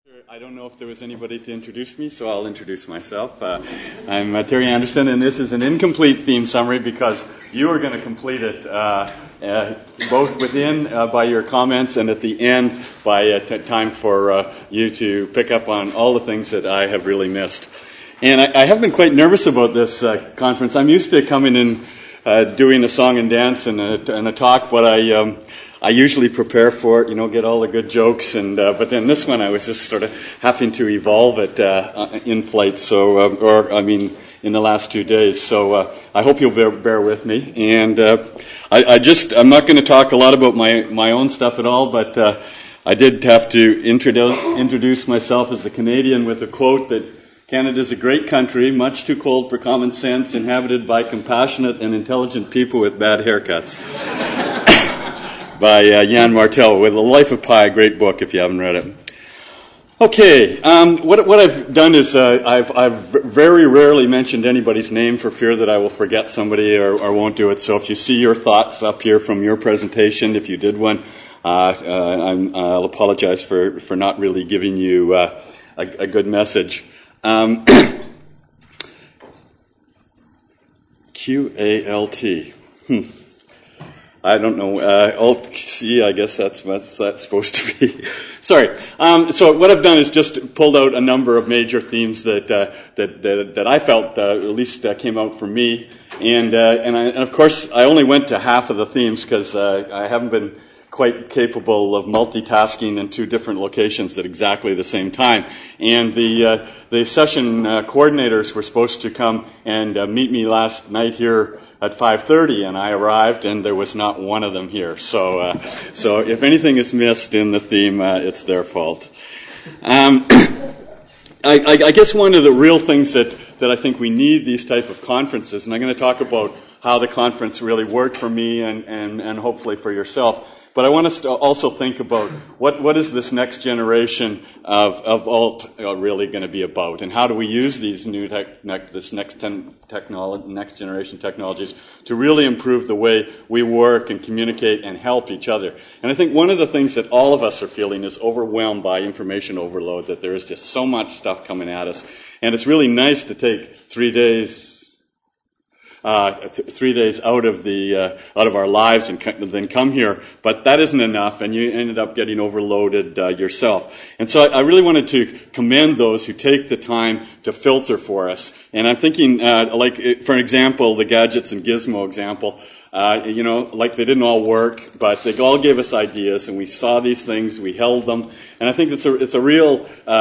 I don't know if there was anybody to introduce me, so I'll introduce myself. I'm Terry Anderson, and this is an incomplete theme summary because you are going to complete it both within by your comments and at the end by time for you to pick up on all the things that I have really missed. And I have been quite nervous about this conference. I'm used to coming in doing a song and dance and a talk, but I usually prepare for it, get all the good jokes, but then this one I was just sort of having to evolve it in flight, in the last 2 days. So I hope you'll bear with me. And I'm not going to talk a lot about my own stuff at all, but I did have to introduce myself as a Canadian with a quote that Canada's a great country, much too cold for common sense, inhabited by compassionate and intelligent people with bad haircuts. By Jan Martel, with The Life of Pi, a great book if you haven't read it. Okay, what I've done is I've very rarely mentioned anybody's name for fear that I will forget somebody or won't do it. So if you see your thoughts up here from your presentation, if you did one, I'll apologize for not really giving you a good message. QALT. I don't know. Alt-C, I guess that's what that's supposed to be. Sorry. So what I've done is just pulled out a number of major themes that I felt at least came out for me, and of course I only went to half of the themes because I haven't been quite capable of multitasking in two different locations at exactly the same time. And the session coordinators were supposed to come and meet me last night here at 5:30, and I arrived, and there was not one of them here. So if anything is missed in the theme, it's their fault. I guess one of the real things that I think we need these type of conferences, and I'm going to talk about how the conference really worked for me and hopefully for yourself. But I want us to also think about what is this next generation of alt really going to be about, and how do we use these next generation technologies to really improve the way we work and communicate and help each other. And I think one of the things that all of us are feeling is overwhelmed by information overload, that there is just so much stuff coming at us, and it's really nice to take 3 days. 3 days out of our lives and then come here, but that isn't enough, and you ended up getting overloaded yourself. And so I really wanted to commend those who take the time to filter for us. And I'm thinking, for example, the Gadgets and Gizmo example. They didn't all work, but they all gave us ideas, and we saw these things, we held them, and I think it's a real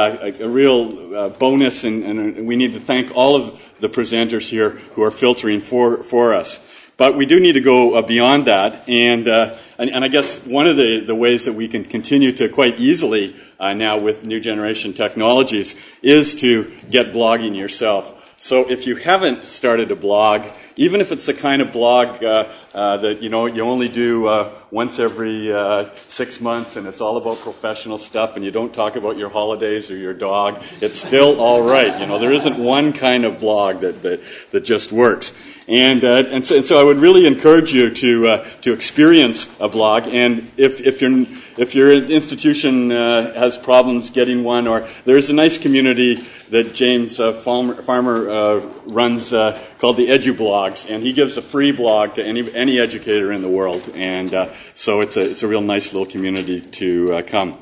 bonus, and we need to thank all of the presenters here who are filtering for us. But we do need to go beyond that, and I guess one of the ways that we can continue to quite easily now with new generation technologies is to get blogging yourself. So if you haven't started a blog, even if it's the kind of blog that you only do once every 6 months, and it's all about professional stuff, and you don't talk about your holidays or your dog, it's still all right. There isn't one kind of blog that just works. And so I would really encourage you to experience a blog, and if your institution has problems getting one, or there's a nice community that James Farmer runs called the EduBlogs, and he gives a free blog to any educator in the world, and so it's a real nice little community to come.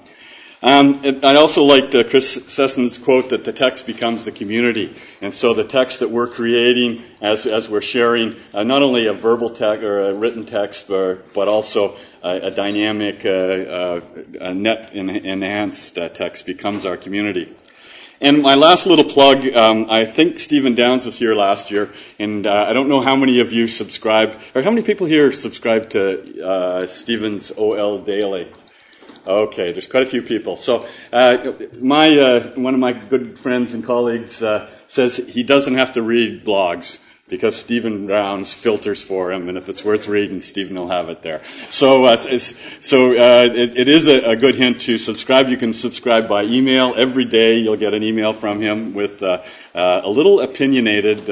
I also liked Chris Sesson's quote that the text becomes the community. And so the text that we're creating as we're sharing, not only a verbal text or a written text, but also a dynamic, net-enhanced text becomes our community. And my last little plug, I think Stephen Downes was here last year, and I don't know how many of you subscribe, or how many people here subscribe to Stephen's OL Daily. Okay, there's quite a few people. So one of my good friends and colleagues says he doesn't have to read blogs because Stephen Downes filters for him, and if it's worth reading, Stephen will have it there. So it is a good hint to subscribe. You can subscribe by email. Every day you'll get an email from him with a little opinionated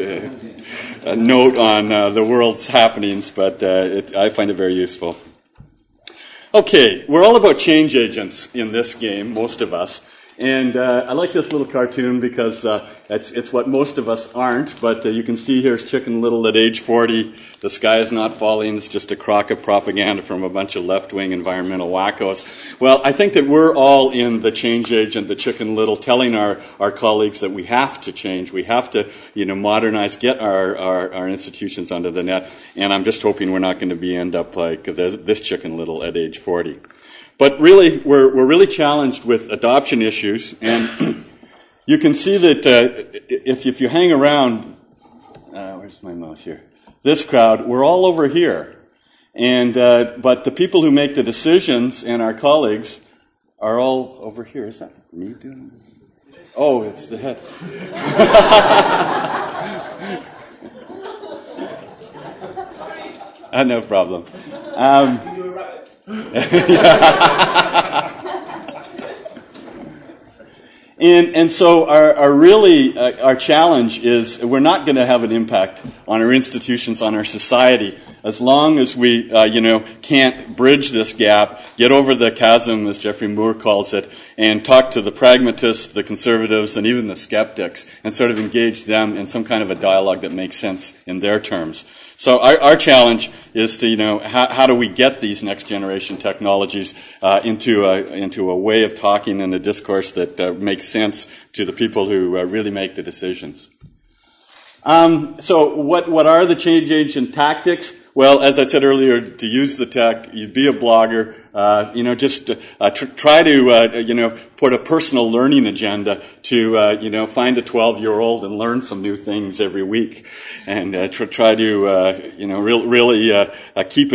note on the world's happenings, but I find it very useful. Okay, we're all about change agents in this game, most of us. And I like this little cartoon because it's what most of us aren't, but you can see here's Chicken Little at age 40. The sky is not falling. It's just a crock of propaganda from a bunch of left-wing environmental wackos. Well, I think that we're all in the change agent, the Chicken Little, telling our colleagues that we have to change. We have to, modernize, get our institutions onto the net. And I'm just hoping we're not going to end up like this Chicken Little at age 40. But really, we're really challenged with adoption issues, and you can see that if you hang around, where's my mouse here? This crowd, we're all over here, and but the people who make the decisions and our colleagues are all over here. Is that me doing it? Oh, it's the head. No problem. And so our challenge is we're not going to have an impact on our institutions, on our society, as long as we, can't bridge this gap, get over the chasm, as Geoffrey Moore calls it, and talk to the pragmatists, the conservatives, and even the skeptics, and sort of engage them in some kind of a dialogue that makes sense in their terms. So our challenge is to, how do we get these next generation technologies into a way of talking and a discourse that makes sense to the people who really make the decisions. So what are the change agent tactics? Well, as I said earlier, to use the tech, you'd be a blogger, try to, put a personal learning agenda to, find a 12-year-old and learn some new things every week. And, try to, really keep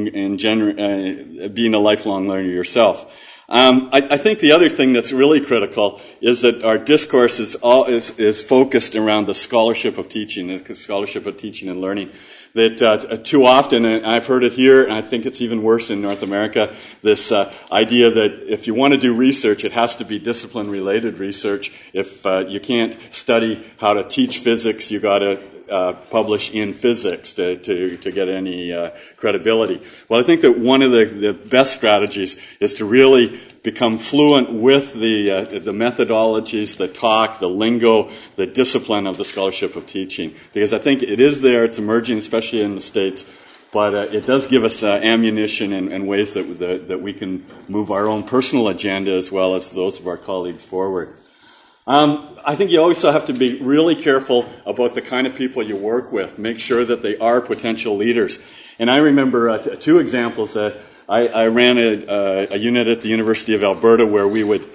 being a lifelong learner yourself. I think the other thing that's really critical is that our discourse is focused around the scholarship of teaching and learning. That too often, and I've heard it here, and I think it's even worse in North America, this idea that if you want to do research, it has to be discipline-related research. If you can't study how to teach physics, you got to publish in physics to get any credibility. Well, I think that one of the best strategies is to really become fluent with the methodologies, the talk, the lingo, the discipline of the scholarship of teaching. Because I think it is there, it's emerging, especially in the States, but it does give us ammunition and ways that we can move our own personal agenda as well as those of our colleagues forward. I think you also have to be really careful about the kind of people you work with. Make sure that they are potential leaders. And I remember two examples. I ran a unit at the University of Alberta where we would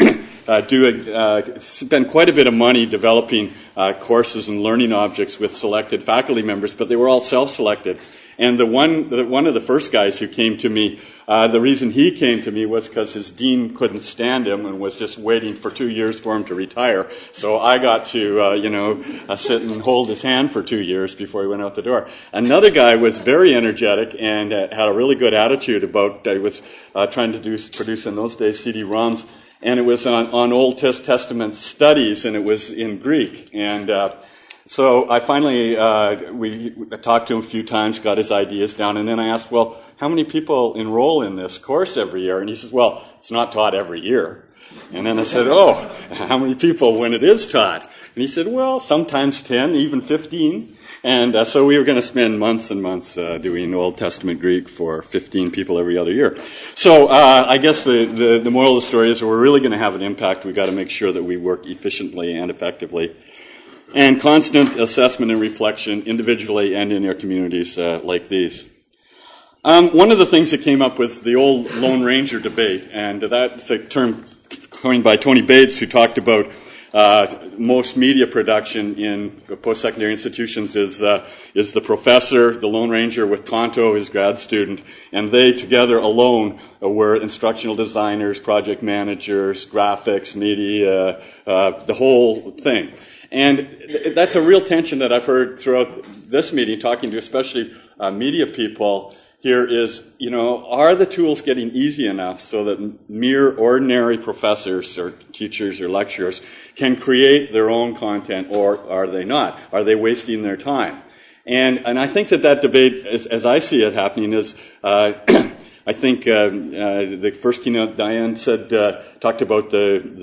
spend quite a bit of money developing courses and learning objects with selected faculty members, but they were all self-selected. And one of the first guys who came to me, the reason he came to me was because his dean couldn't stand him and was just waiting for 2 years for him to retire. So I got to, sit and hold his hand for 2 years before he went out the door. Another guy was very energetic and had a really good attitude about, he was trying to produce in those days CD-ROMs, and it was on Old Testament studies, and it was in Greek. And so I finally, we talked to him a few times, got his ideas down, and then I asked, well, how many people enroll in this course every year? And he says, well, it's not taught every year. And then I said, oh, how many people when it is taught? And he said, well, sometimes 10, even 15. And so we were going to spend months and months doing Old Testament Greek for 15 people every other year. So I guess the moral of the story is we're really going to have an impact. We've got to make sure that we work efficiently and effectively. And constant assessment and reflection individually and in your communities like these. One of the things that came up was the old Lone Ranger debate, and that's a term coined by Tony Bates, who talked about most media production in post-secondary institutions is the professor, the Lone Ranger, with Tonto, his grad student, and they together alone were instructional designers, project managers, graphics, media, the whole thing. And that's a real tension that I've heard throughout this meeting, talking to especially media people here is, are the tools getting easy enough so that mere ordinary professors or teachers or lecturers can create their own content, or are they not? Are they wasting their time? And I think that debate, as I see it happening, is I think the first keynote Diane said talked about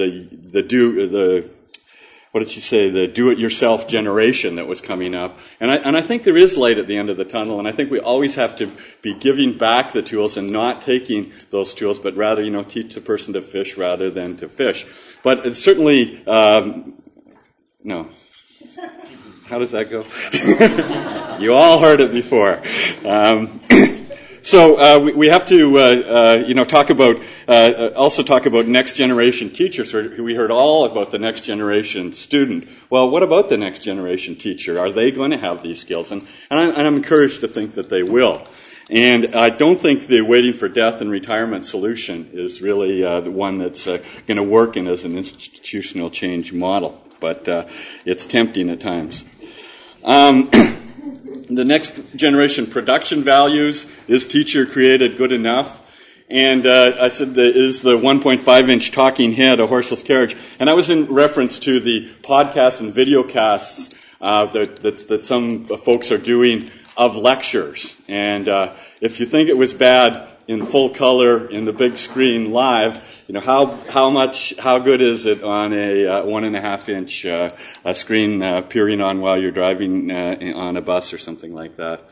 what did she say? The do-it-yourself generation that was coming up. And I think there is light at the end of the tunnel, and I think we always have to be giving back the tools and not taking those tools, but rather, teach the person to fish rather than to fish. But it's certainly, no. How does that go? You all heard it before. So we have to, talk about also talk about next generation teachers. We heard all about the next generation student. Well, what about the next generation teacher? Are they going to have these skills? And I'm encouraged to think that they will. And I don't think the waiting for death and retirement solution is really the one that's going to work in as an institutional change model. But it's tempting at times. The next generation production values, is teacher created good enough? And I said, is the 1.5-inch talking head a horseless carriage? And I was in reference to the podcasts and videocasts that some folks are doing of lectures. And if you think it was bad in full color in the big screen live, how good is it on a 1.5-inch screen peering on while you're driving on a bus or something like that?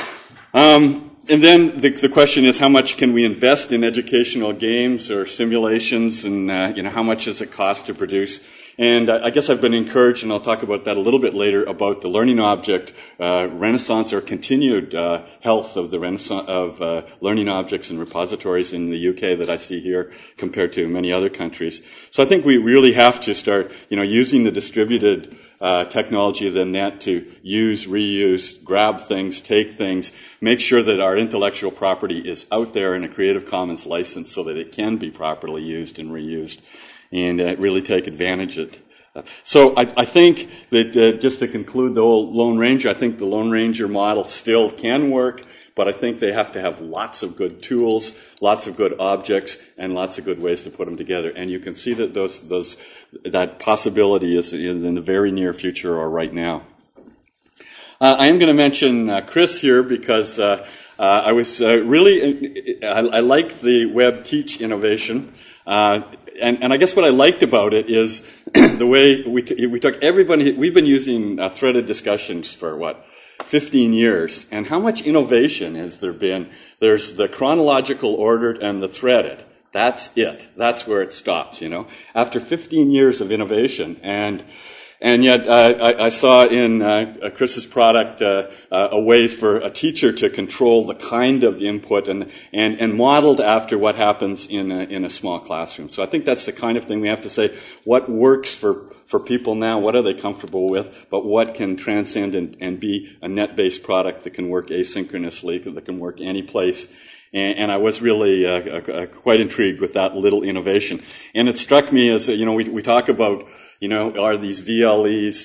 And then the question is, how much can we invest in educational games or simulations, and how much does it cost to produce? And I guess I've been encouraged, and I'll talk about that a little bit later, about the learning object renaissance or continued health of the renaissance of learning objects and repositories in the UK that I see here compared to many other countries. So I think we really have to start, using the distributed technology of the net to use, reuse, grab things, take things, make sure that our intellectual property is out there in a Creative Commons license so that it can be properly used and reused, and really take advantage of it. So I think that just to conclude the whole Lone Ranger, I think the Lone Ranger model still can work, but I think they have to have lots of good tools, lots of good objects, and lots of good ways to put them together. And you can see that that possibility is in the very near future or right now. I am going to mention Chris here because I was really I like the Web Teach innovation. And I guess what I liked about it is the way we took everybody. We've been using threaded discussions for 15 years, and how much innovation has there been? There's the chronological ordered and the threaded. That's it. That's where it stops. After 15 years of innovation, and yet I saw in Chris's product a ways for a teacher to control the kind of input and modeled after what happens in a small classroom. So I think that's the kind of thing we have to say, what works for people now, what are they comfortable with, but what can transcend and be a net-based product that can work asynchronously, that can work any place. And I was really quite intrigued with that little innovation. And it struck me as, we talk about, are these VLEs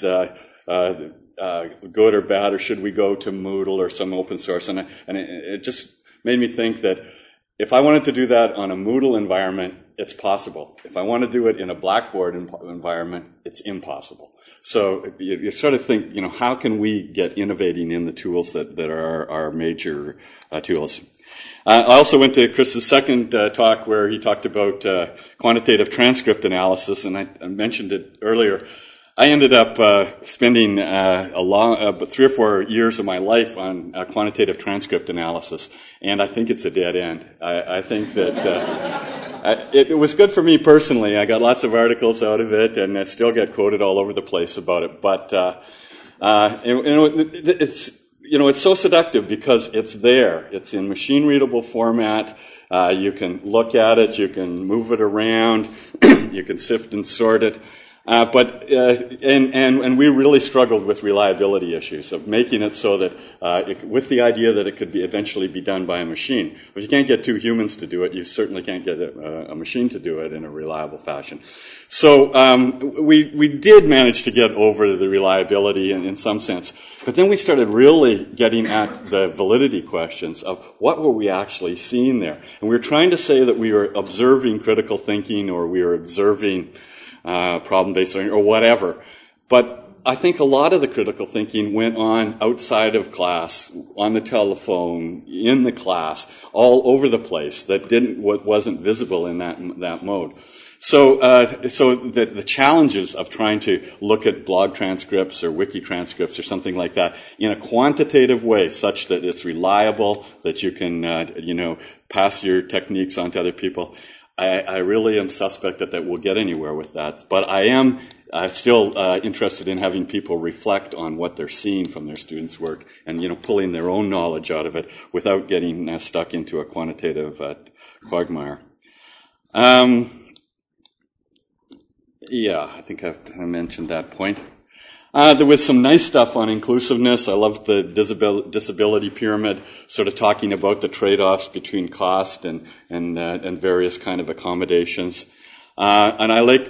good or bad, or should we go to Moodle or some open source? And it just made me think that if I wanted to do that on a Moodle environment, it's possible. If I want to do it in a Blackboard environment, it's impossible. So you sort of think, how can we get innovating in the tools that are our major tools? I also went to Chris's second talk where he talked about quantitative transcript analysis, and I mentioned it earlier. I ended up spending 3 or 4 years of my life on quantitative transcript analysis, and I think it's a dead end. I think that it was good for me personally. I got lots of articles out of it, and I still get quoted all over the place about it. But it's so seductive because it's there. It's in machine-readable format. You can look at it. You can move it around. You can sift and sort it. But we really struggled with reliability issues of making it so that with the idea that it could eventually be done by a machine. If you can't get 2 humans to do it, you certainly can't get a machine to do it in a reliable fashion. So we did manage to get over the reliability in some sense. But then we started really getting at the validity questions of what were we actually seeing there. And we were trying to say that we were observing critical thinking, or we were observing problem-based learning, or whatever. But I think a lot of the critical thinking went on outside of class, on the telephone, in the class, all over the place. That wasn't visible in that mode. So the challenges of trying to look at blog transcripts or wiki transcripts or something like that in a quantitative way, such that it's reliable, that you can pass your techniques on to other people. I really am suspect that we'll get anywhere with that. But I am still interested in having people reflect on what they're seeing from their students' work and, pulling their own knowledge out of it without getting stuck into a quantitative quagmire. I think I mentioned that point. There was some nice stuff on inclusiveness. I loved the disability pyramid, sort of talking about the trade-offs between cost and various kind of accommodations. And I like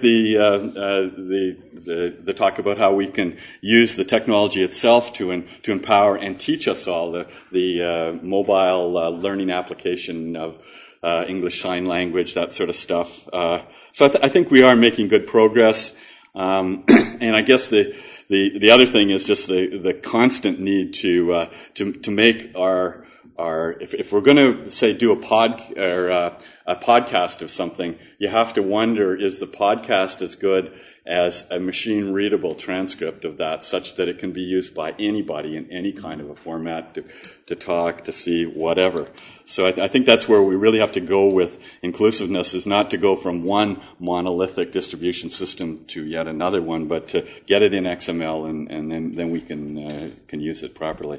the talk about how we can use the technology itself to empower and teach us all the mobile learning application of English Sign Language, that sort of stuff. So I think we are making good progress. And I guess the other thing is just the constant need to make our if we're going to say do a podcast of something, you have to wonder, is the podcast as good as a machine readable transcript of that, such that it can be used by anybody in any kind of a format to talk, to see, whatever. So I think that's where we really have to go with inclusiveness, is not to go from one monolithic distribution system to yet another one, but to get it in XML and then we can use it properly.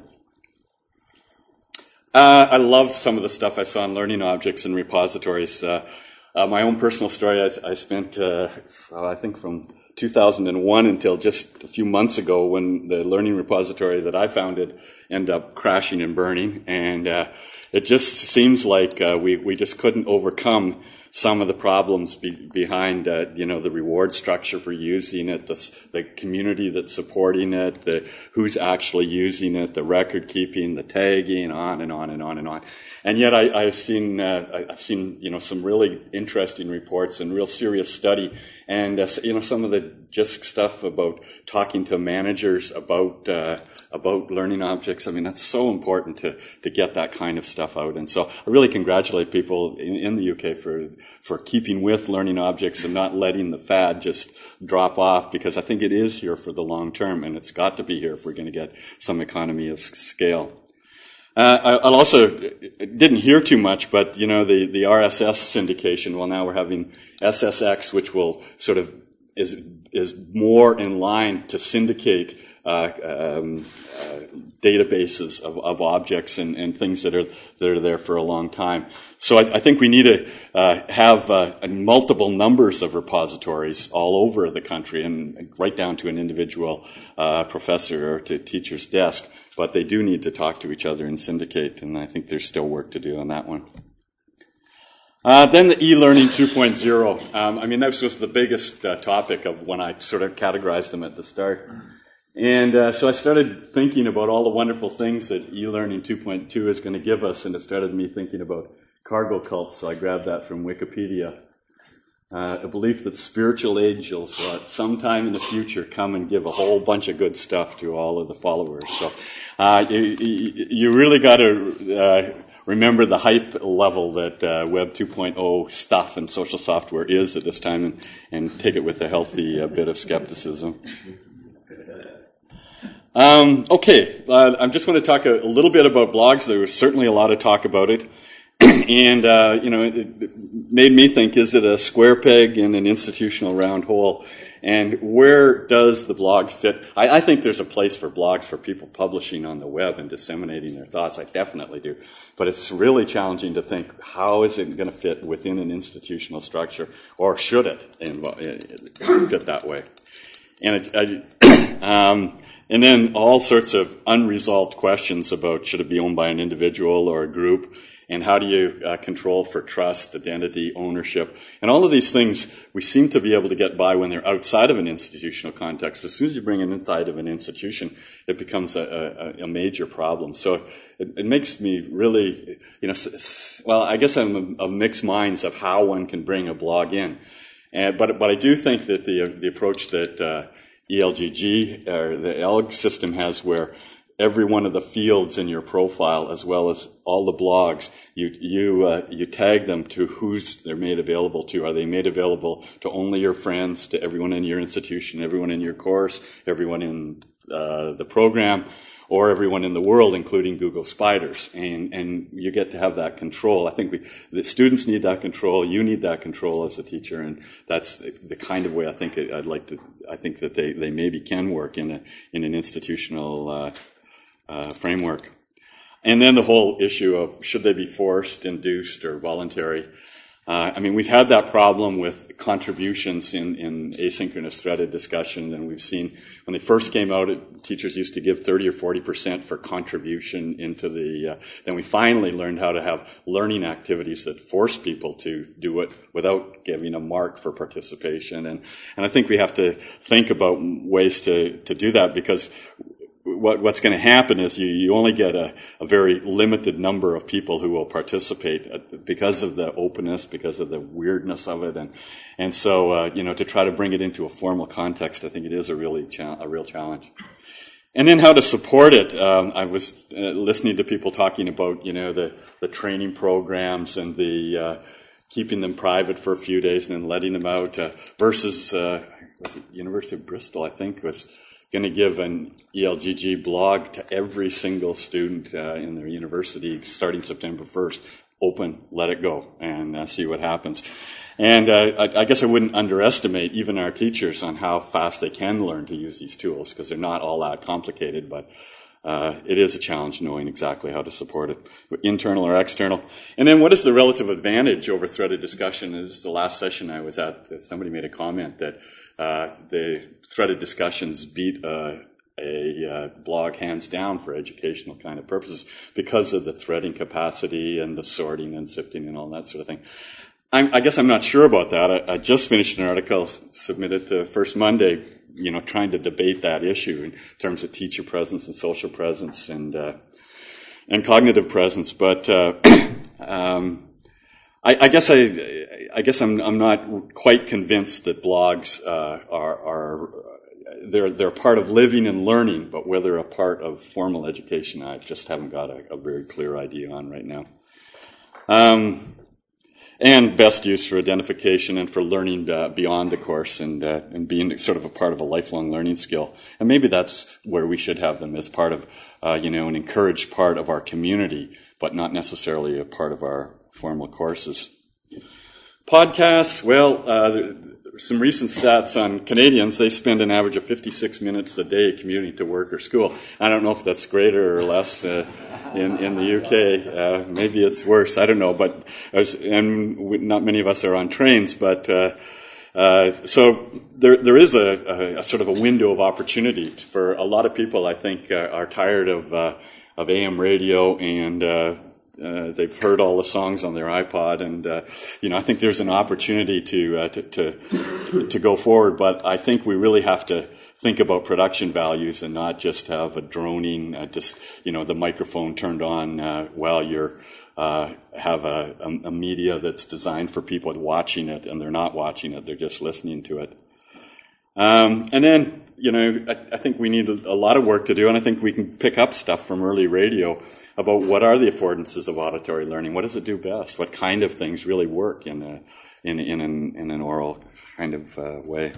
I love some of the stuff I saw in learning objects and repositories. My own personal story, I spent, I think from 2001 until just a few months ago, when the learning repository that I founded ended up crashing and burning. And it just seems like we just couldn't overcome some of the problems behind the reward structure for using it, the community that's supporting it, who's actually using it, the record keeping, the tagging, on and on and on and on. And yet I've seen some really interesting reports and real serious study, and some of the just stuff about talking to managers about learning objects. I mean, that's so important to get that kind of stuff out. And so I really congratulate people in the UK for keeping with learning objects and not letting the fad just drop off, because I think it is here for the long term, and it's got to be here if we're going to get some economy of scale. I'll also didn't hear too much, but the RSS syndication. Well, now we're having SSX, which will sort of is more in line to syndicate databases of objects and things that are there for a long time. So I think we need to have multiple numbers of repositories all over the country, and right down to an individual professor or to teacher's desk. But they do need to talk to each other and syndicate, and I think there's still work to do on that one. Then the e-learning 2.0. This was the biggest topic of when I sort of categorized them at the start. And so I started thinking about all the wonderful things that e-learning 2.2 is going to give us, and it started me thinking about cargo cults, so I grabbed that from Wikipedia. A belief that spiritual angels will at some time in the future come and give a whole bunch of good stuff to all of the followers. So you really got to remember the hype level that Web 2.0 stuff and social software is at this time, and take it with a healthy bit of skepticism. I'm just going to talk a little bit about blogs. There was certainly a lot of talk about it. And, it made me think, is it a square peg in an institutional round hole? And where does the blog fit? I think there's a place for blogs for people publishing on the web and disseminating their thoughts. I definitely do. But it's really challenging to think, how is it going to fit within an institutional structure? Or should it fit that way? And then all sorts of unresolved questions about, should it be owned by an individual or a group? And how do you control for trust, identity, ownership? And all of these things we seem to be able to get by when they're outside of an institutional context. But as soon as you bring it inside of an institution, it becomes a major problem. So it makes me really, I guess I'm of mixed minds of how one can bring a blog in. But I do think that the approach that ELGG, or the ELG system has, where every one of the fields in your profile, as well as all the blogs, you tag them to who's they're made available to. Are they made available to only your friends, to everyone in your institution, everyone in your course, everyone in the program, or everyone in the world, including Google Spiders? And you get to have that control. I think the students need that control. You need that control as a teacher, and that's the kind of way I think I think that they maybe can work in an institutional framework. And then the whole issue of should they be forced, induced, or voluntary. We've had that problem with contributions in asynchronous threaded discussion, and we've seen when they first came out, teachers used to give 30 or 40% for contribution into then we finally learned how to have learning activities that force people to do it without giving a mark for participation. And I think we have to think about ways to do that, because what's going to happen is you only get a very limited number of people who will participate because of the openness, because of the weirdness of it, and so to try to bring it into a formal context, I think it is a real challenge. And then how to support it. I was listening to people talking about the training programs and the keeping them private for a few days and then letting them out versus was it University of Bristol, I think, was going to give an ELGG blog to every single student in their university starting September 1st. Open, let it go, and see what happens. And I guess I wouldn't underestimate even our teachers on how fast they can learn to use these tools, because they're not all that complicated, but it is a challenge knowing exactly how to support it, internal or external. And then what is the relative advantage over threaded discussion? This is the last session I was at. Somebody made a comment that the threaded discussions beat a blog hands down for educational kind of purposes because of the threading capacity and the sorting and sifting and all that sort of thing. I guess I'm not sure about that. I just finished an article submitted to First Monday, trying to debate that issue in terms of teacher presence and social presence and cognitive presence. But I guess I'm not quite convinced that blogs they're part of living and learning, but whether a part of formal education, I just haven't got a very clear idea on right now. And best use for identification and for learning beyond the course and being sort of a part of a lifelong learning skill. And maybe that's where we should have them as part of, an encouraged part of our community, but not necessarily a part of our formal courses. Podcasts, some recent stats on Canadians. They spend an average of 56 minutes a day commuting to work or school. I don't know if that's greater or less in the UK. Maybe it's worse. I don't know. But not many of us are on trains. But so there is a sort of a window of opportunity for a lot of people. I think are tired of AM radio and. They've heard all the songs on their iPod, and I think there's an opportunity to go forward. But I think we really have to think about production values and not just have a droning, the microphone turned on while you're have a media that's designed for people watching it, and they're not watching it; they're just listening to it. And then, I think we need a lot of work to do, and I think we can pick up stuff from early radio about what are the affordances of auditory learning. What does it do best? What kind of things really work in an oral kind of way?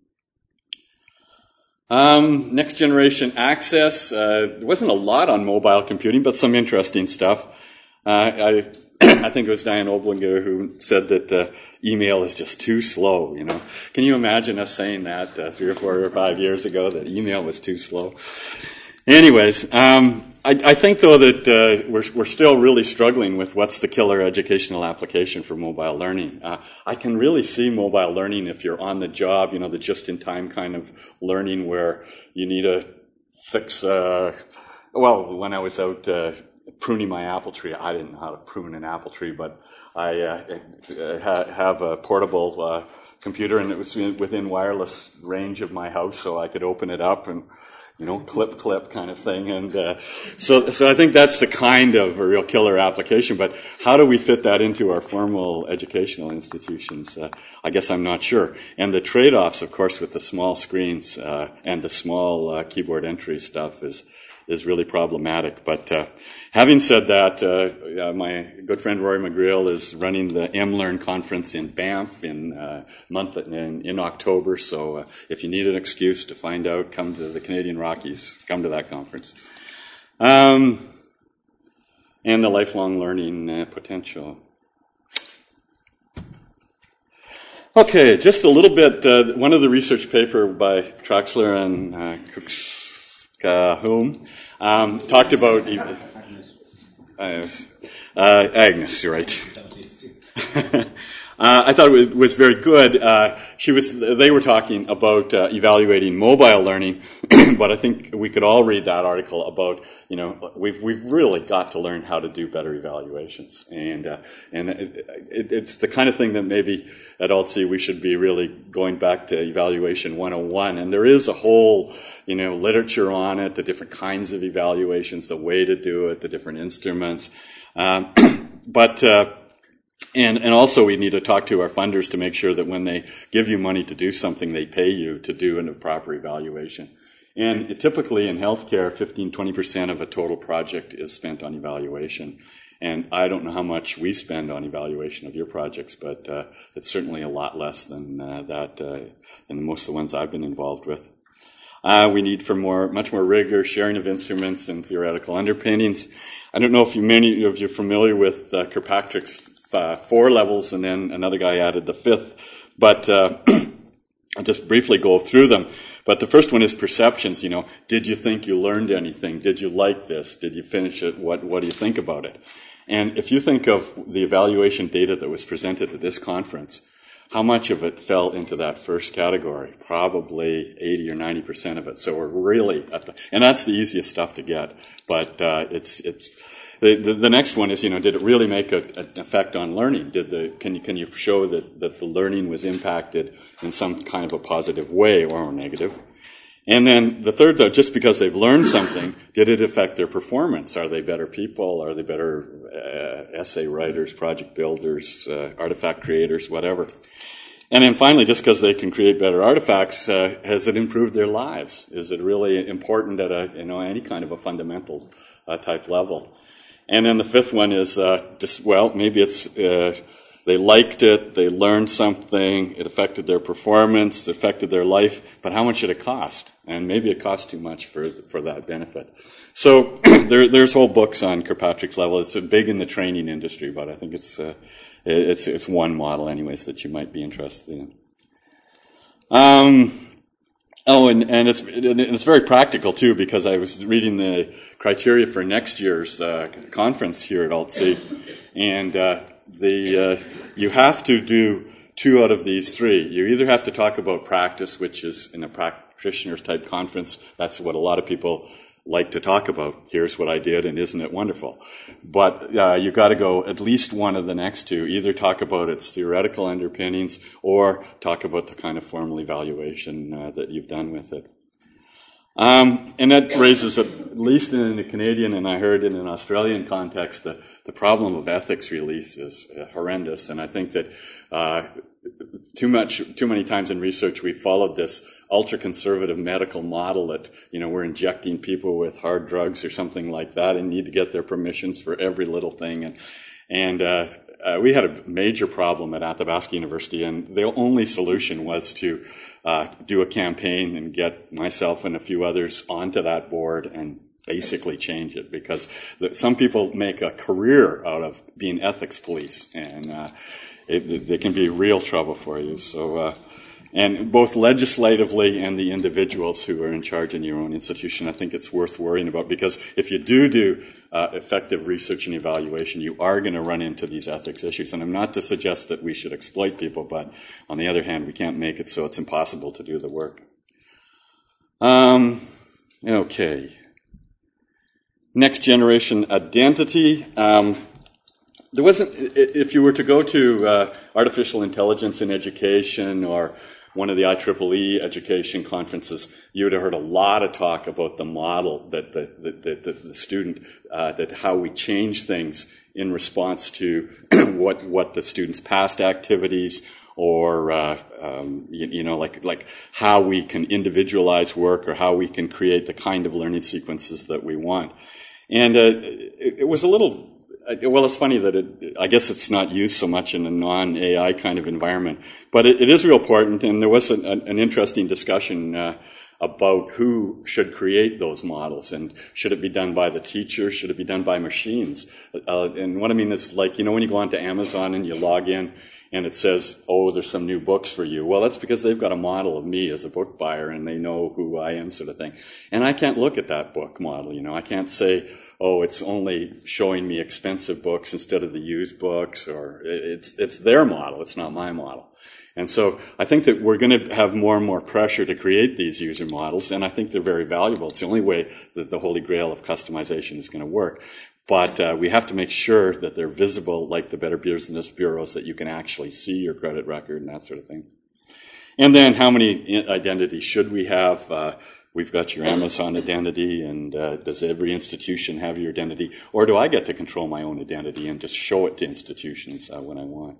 Next generation access. There wasn't a lot on mobile computing, but some interesting stuff. I think it was Diane Oblinger who said that email is just too slow. Can you imagine us saying that 3 or 4 or 5 years ago, that email was too slow? Anyways, I think though that we're still really struggling with what's the killer educational application for mobile learning. I can really see mobile learning if you're on the job, the just-in-time kind of learning where you need to fix. When I was out pruning my apple tree, I didn't know how to prune an apple tree, but I have a portable computer, and it was within wireless range of my house, so I could open it up and, clip kind of thing. And so I think that's the kind of a real killer application. But how do we fit that into our formal educational institutions? I guess I'm not sure. And the trade-offs, of course, with the small screens and the small keyboard entry stuff is really problematic. But having said that, my good friend Rory McGreal is running the MLearn conference in Banff in October. So if you need an excuse to find out, come to the Canadian Rockies, come to that conference. And the lifelong learning potential. Okay, just a little bit. One of the research paper by Traxler and talked about Agnes, you're right. I thought it was very good. They were talking about evaluating mobile learning, but I think we could all read that article about, we've really got to learn how to do better evaluations, and it's the kind of thing that maybe at ALTC we should be really going back to Evaluation 101, and there is a whole, literature on it, the different kinds of evaluations, the way to do it, the different instruments, And also we need to talk to our funders to make sure that when they give you money to do something, they pay you to do a proper evaluation. And typically in healthcare, 15-20% of a total project is spent on evaluation. And I don't know how much we spend on evaluation of your projects, but it's certainly a lot less than than most of the ones I've been involved with. We need for much more rigor, sharing of instruments and theoretical underpinnings. I don't know if many of you are familiar with Kirkpatrick's 4 levels, and then another guy added the 5th. But I'll just briefly go through them. But the first one is perceptions. Did you think you learned anything? Did you like this? Did you finish it? What do you think about it? And if you think of the evaluation data that was presented at this conference, how much of it fell into that first category? Probably 80 or 90% of it. So we're really and that's the easiest stuff to get. But the next one is, did it really make an effect on learning? Can you show that the learning was impacted in some kind of a positive way or negative? And then the third, though, just because they've learned something, did it affect their performance? Are they better people? Are they better essay writers, project builders, artifact creators, whatever? And then finally, just because they can create better artifacts, has it improved their lives? Is it really important at any kind of a fundamental type level? And then the fifth one is maybe it's they liked it, they learned something, it affected their performance, it affected their life, but how much did it cost? And maybe it cost too much for that benefit. So there's whole books on Kirkpatrick's level. It's big in the training industry, but I think it's one model, anyways, that you might be interested in. And it's very practical too, because I was reading the criteria for next year's conference here at ALTC, and you have to do 2 out of these 3. You either have to talk about practice, which is in a practitioners type conference. That's what a lot of people like to talk about. Here's what I did, and isn't it wonderful? But you've got to go at least one of the next 2. Either talk about its theoretical underpinnings or talk about the kind of formal evaluation that you've done with it. And that raises, at least in the Canadian, and I heard in an Australian context, the problem of ethics release is horrendous. And I think that too many times in research we followed this ultra-conservative medical model that, we're injecting people with hard drugs or something like that and need to get their permissions for every little thing. And we had a major problem at Athabasca University, and the only solution was to do a campaign and get myself and a few others onto that board and basically change it, because some people make a career out of being ethics police, and they can be real trouble for you. So, and both legislatively and the individuals who are in charge in your own institution, I think it's worth worrying about, because if you do effective research and evaluation, you are going to run into these ethics issues. And I'm not to suggest that we should exploit people, but on the other hand, we can't make it so it's impossible to do the work. Okay. Next generation identity. there wasn't, if you were to go to artificial intelligence in education or one of the IEEE education conferences, you would have heard a lot of talk about the model that the student, that how we change things in response to what the student's past activities, or like how we can individualize work, or how we can create the kind of learning sequences that we want. And it was a little. Well, it's funny that I guess it's not used so much in a non-AI kind of environment, but it is real important. And there was an interesting discussion about who should create those models, and should it be done by the teacher? Should it be done by machines? And what I mean is, like, when you go onto Amazon and you log in and it says, oh, there's some new books for you. Well, that's because they've got a model of me as a book buyer, and they know who I am, sort of thing. And I can't look at that book model. I can't say, oh, it's only showing me expensive books instead of the used books, or it's their model, it's not my model. And so I think that we're going to have more and more pressure to create these user models, and I think they're very valuable. It's the only way that the holy grail of customization is going to work. But we have to make sure that they're visible, like the Better Business Bureaus, that you can actually see your credit record and that sort of thing. And then how many identities should we have? We've got your Amazon identity, and does every institution have your identity? Or do I get to control my own identity and just show it to institutions when I want?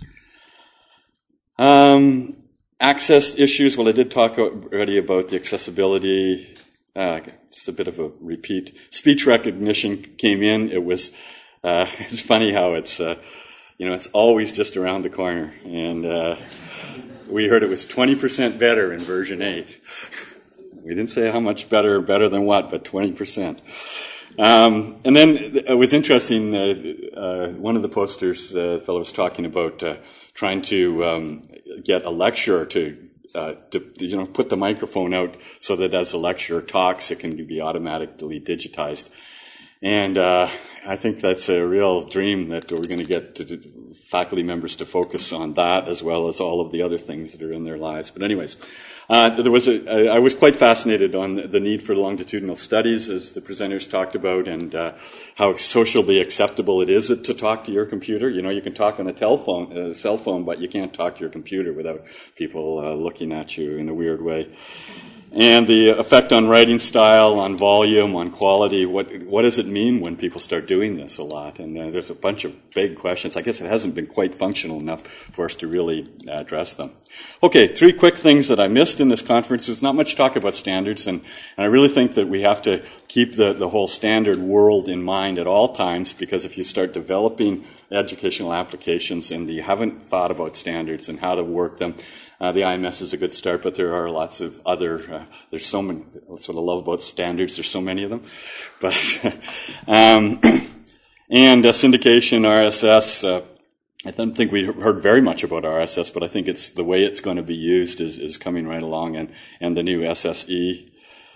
Access issues. Well, I did talk already about the accessibility. It's a bit of a repeat. Speech recognition came in. It was, it's funny how it's, it's always just around the corner. And we heard it was 20% better in version 8. We didn't say how much better than what, but 20%. And then it was interesting, one of the posters, the fellow was talking about trying to get a lecturer to put the microphone out so that as the lecturer talks, it can be automatically digitized. And I think that's a real dream, that we're going to get faculty members to focus on that as well as all of the other things that are in their lives. But anyways, I was quite fascinated on the need for longitudinal studies, as the presenters talked about, and how socially acceptable it is to talk to your computer. You can talk on a cell phone, but you can't talk to your computer without people looking at you in a weird way. And the effect on writing style, on volume, on quality. What does it mean when people start doing this a lot? And there's a bunch of big questions. I guess it hasn't been quite functional enough for us to really address them. Okay, 3 quick things that I missed in this conference. There's not much talk about standards, and I really think that we have to keep the whole standard world in mind at all times, because if you start developing educational applications and you haven't thought about standards and how to work them, the IMS is a good start, but there are lots of other, there's so many, that's what I love about standards, there's so many of them. But, and syndication, RSS, I don't think we heard very much about RSS, but I think it's the way it's going to be used is coming right along, and the new SSE.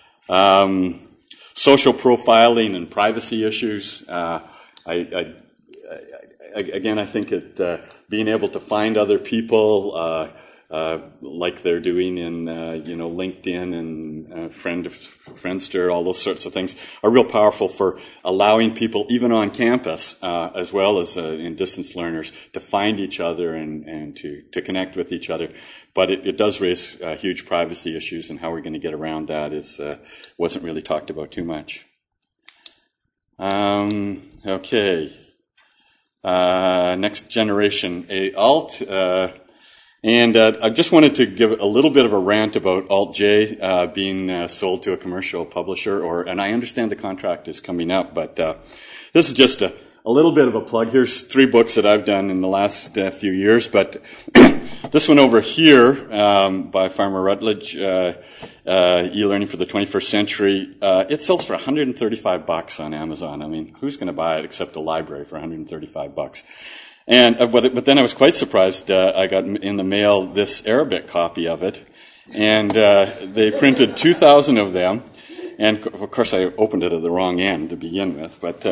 Social profiling and privacy issues. Again, I think being able to find other people, like they're doing in, LinkedIn and Friendster, all those sorts of things, are real powerful for allowing people, even on campus, as well as in distance learners, to find each other and to connect with each other. But it does raise huge privacy issues, and how we're going to get around that wasn't really talked about too much. Okay. Next generation Alt. And I just wanted to give a little bit of a rant about Alt-J being sold to a commercial publisher, and I understand the contract is coming up, but this is just a little bit of a plug. Here's 3 books that I've done in the last few years, but this one over here by Farmer Rutledge, E-Learning for the 21st Century, it sells for $135 on Amazon. I mean, who's going to buy it except a library for $135? And but then I was quite surprised. I got in the mail this Arabic copy of it, and they printed 2,000 of them. And of course, I opened it at the wrong end to begin with. But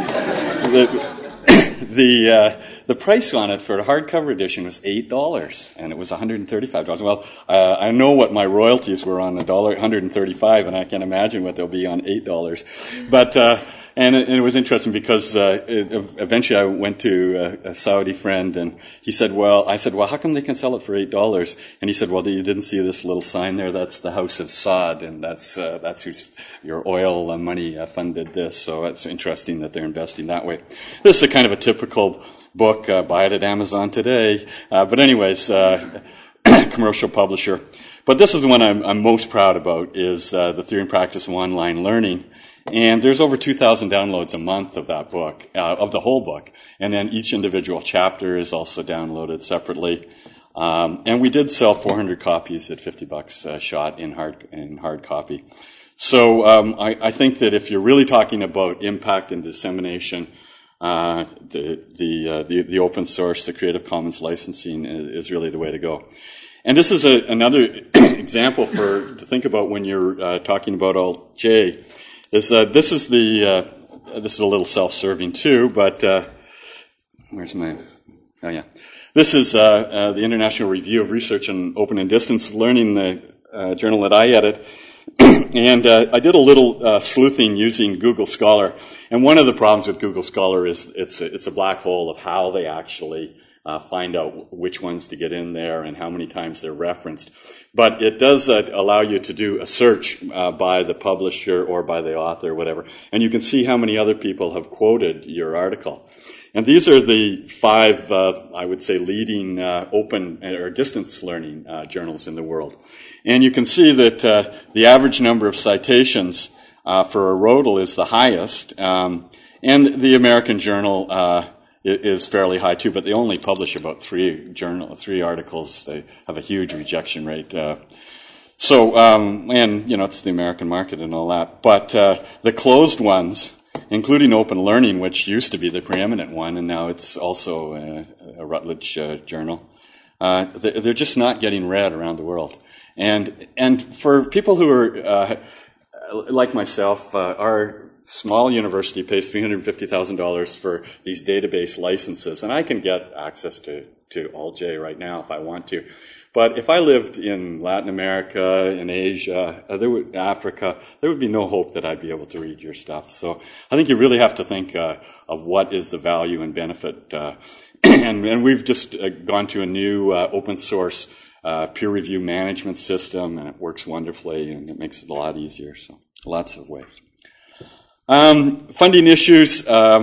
the price on it for a hardcover edition was $8, and it was $135. Well, I know what my royalties were on $135, and I can imagine what they'll be on $8. But And it was interesting because eventually I went to a Saudi friend, and he said, I said, how come they can sell it for $8? And he said, you didn't see this little sign there? That's the House of Saud, and that's who's your oil money funded this. So it's interesting that they're investing that way. This is a kind of a typical book. Buy it at Amazon today. But anyways, commercial publisher. But this is the one I'm most proud about, is The Theory and Practice of Online Learning. And there's over 2,000 downloads a month of that book, of the whole book. And then each individual chapter is also downloaded separately. And we did sell 400 copies at $50 a shot in hard copy. So I think that if you're really talking about impact and dissemination, the open source, the Creative Commons licensing is really the way to go. And this is another example to think about when you're talking about Alt-J. This is a little self-serving too, but where's my? Oh yeah, this is the International Review of Research on Open and Distance Learning, the journal that I edit. And I did a little sleuthing using Google Scholar. And one of the problems with Google Scholar is it's a black hole of how they actually find out which ones to get in there and how many times they're referenced. But it does allow you to do a search by the publisher or by the author or whatever. And you can see how many other people have quoted your article. And these are the 5, I would say, leading open or distance learning journals in the world. And you can see that the average number of citations for a Rodel is the highest. And the American Journal is fairly high too, but they only publish about 3 articles. They have a huge rejection rate. And it's the American market and all that. But the closed ones, including Open Learning, which used to be the preeminent one, and now it's also a Routledge journal, they're just not getting read around the world. And for people who are like myself, our small university pays $350,000 for these database licenses, and I can get access to Alt-J right now if I want to. But if I lived in Latin America, in Asia, Africa, there would be no hope that I'd be able to read your stuff. So I think you really have to think of what is the value and benefit. And we've just gone to a new open source peer review management system, and it works wonderfully, and it makes it a lot easier. So lots of ways. Funding issues.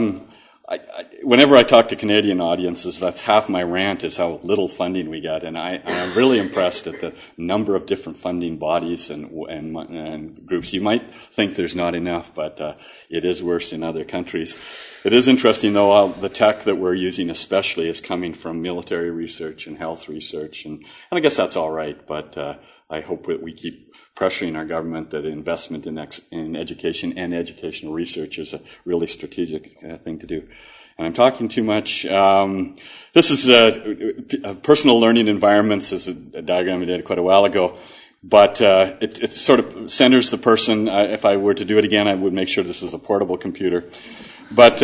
Whenever I talk to Canadian audiences, that's half my rant is how little funding we get, and I'm really impressed at the number of different funding bodies and groups. You might think there's not enough, but it is worse in other countries. It is interesting, though, the tech that we're using especially is coming from military research and health research, and I guess that's all right, but I hope that we keep pressuring our government that investment in education and educational research is a really strategic thing to do. And I'm talking too much. This is personal learning environments. This is a diagram I did quite a while ago. But it sort of centers the person. If I were to do it again, I would make sure this is a portable computer. But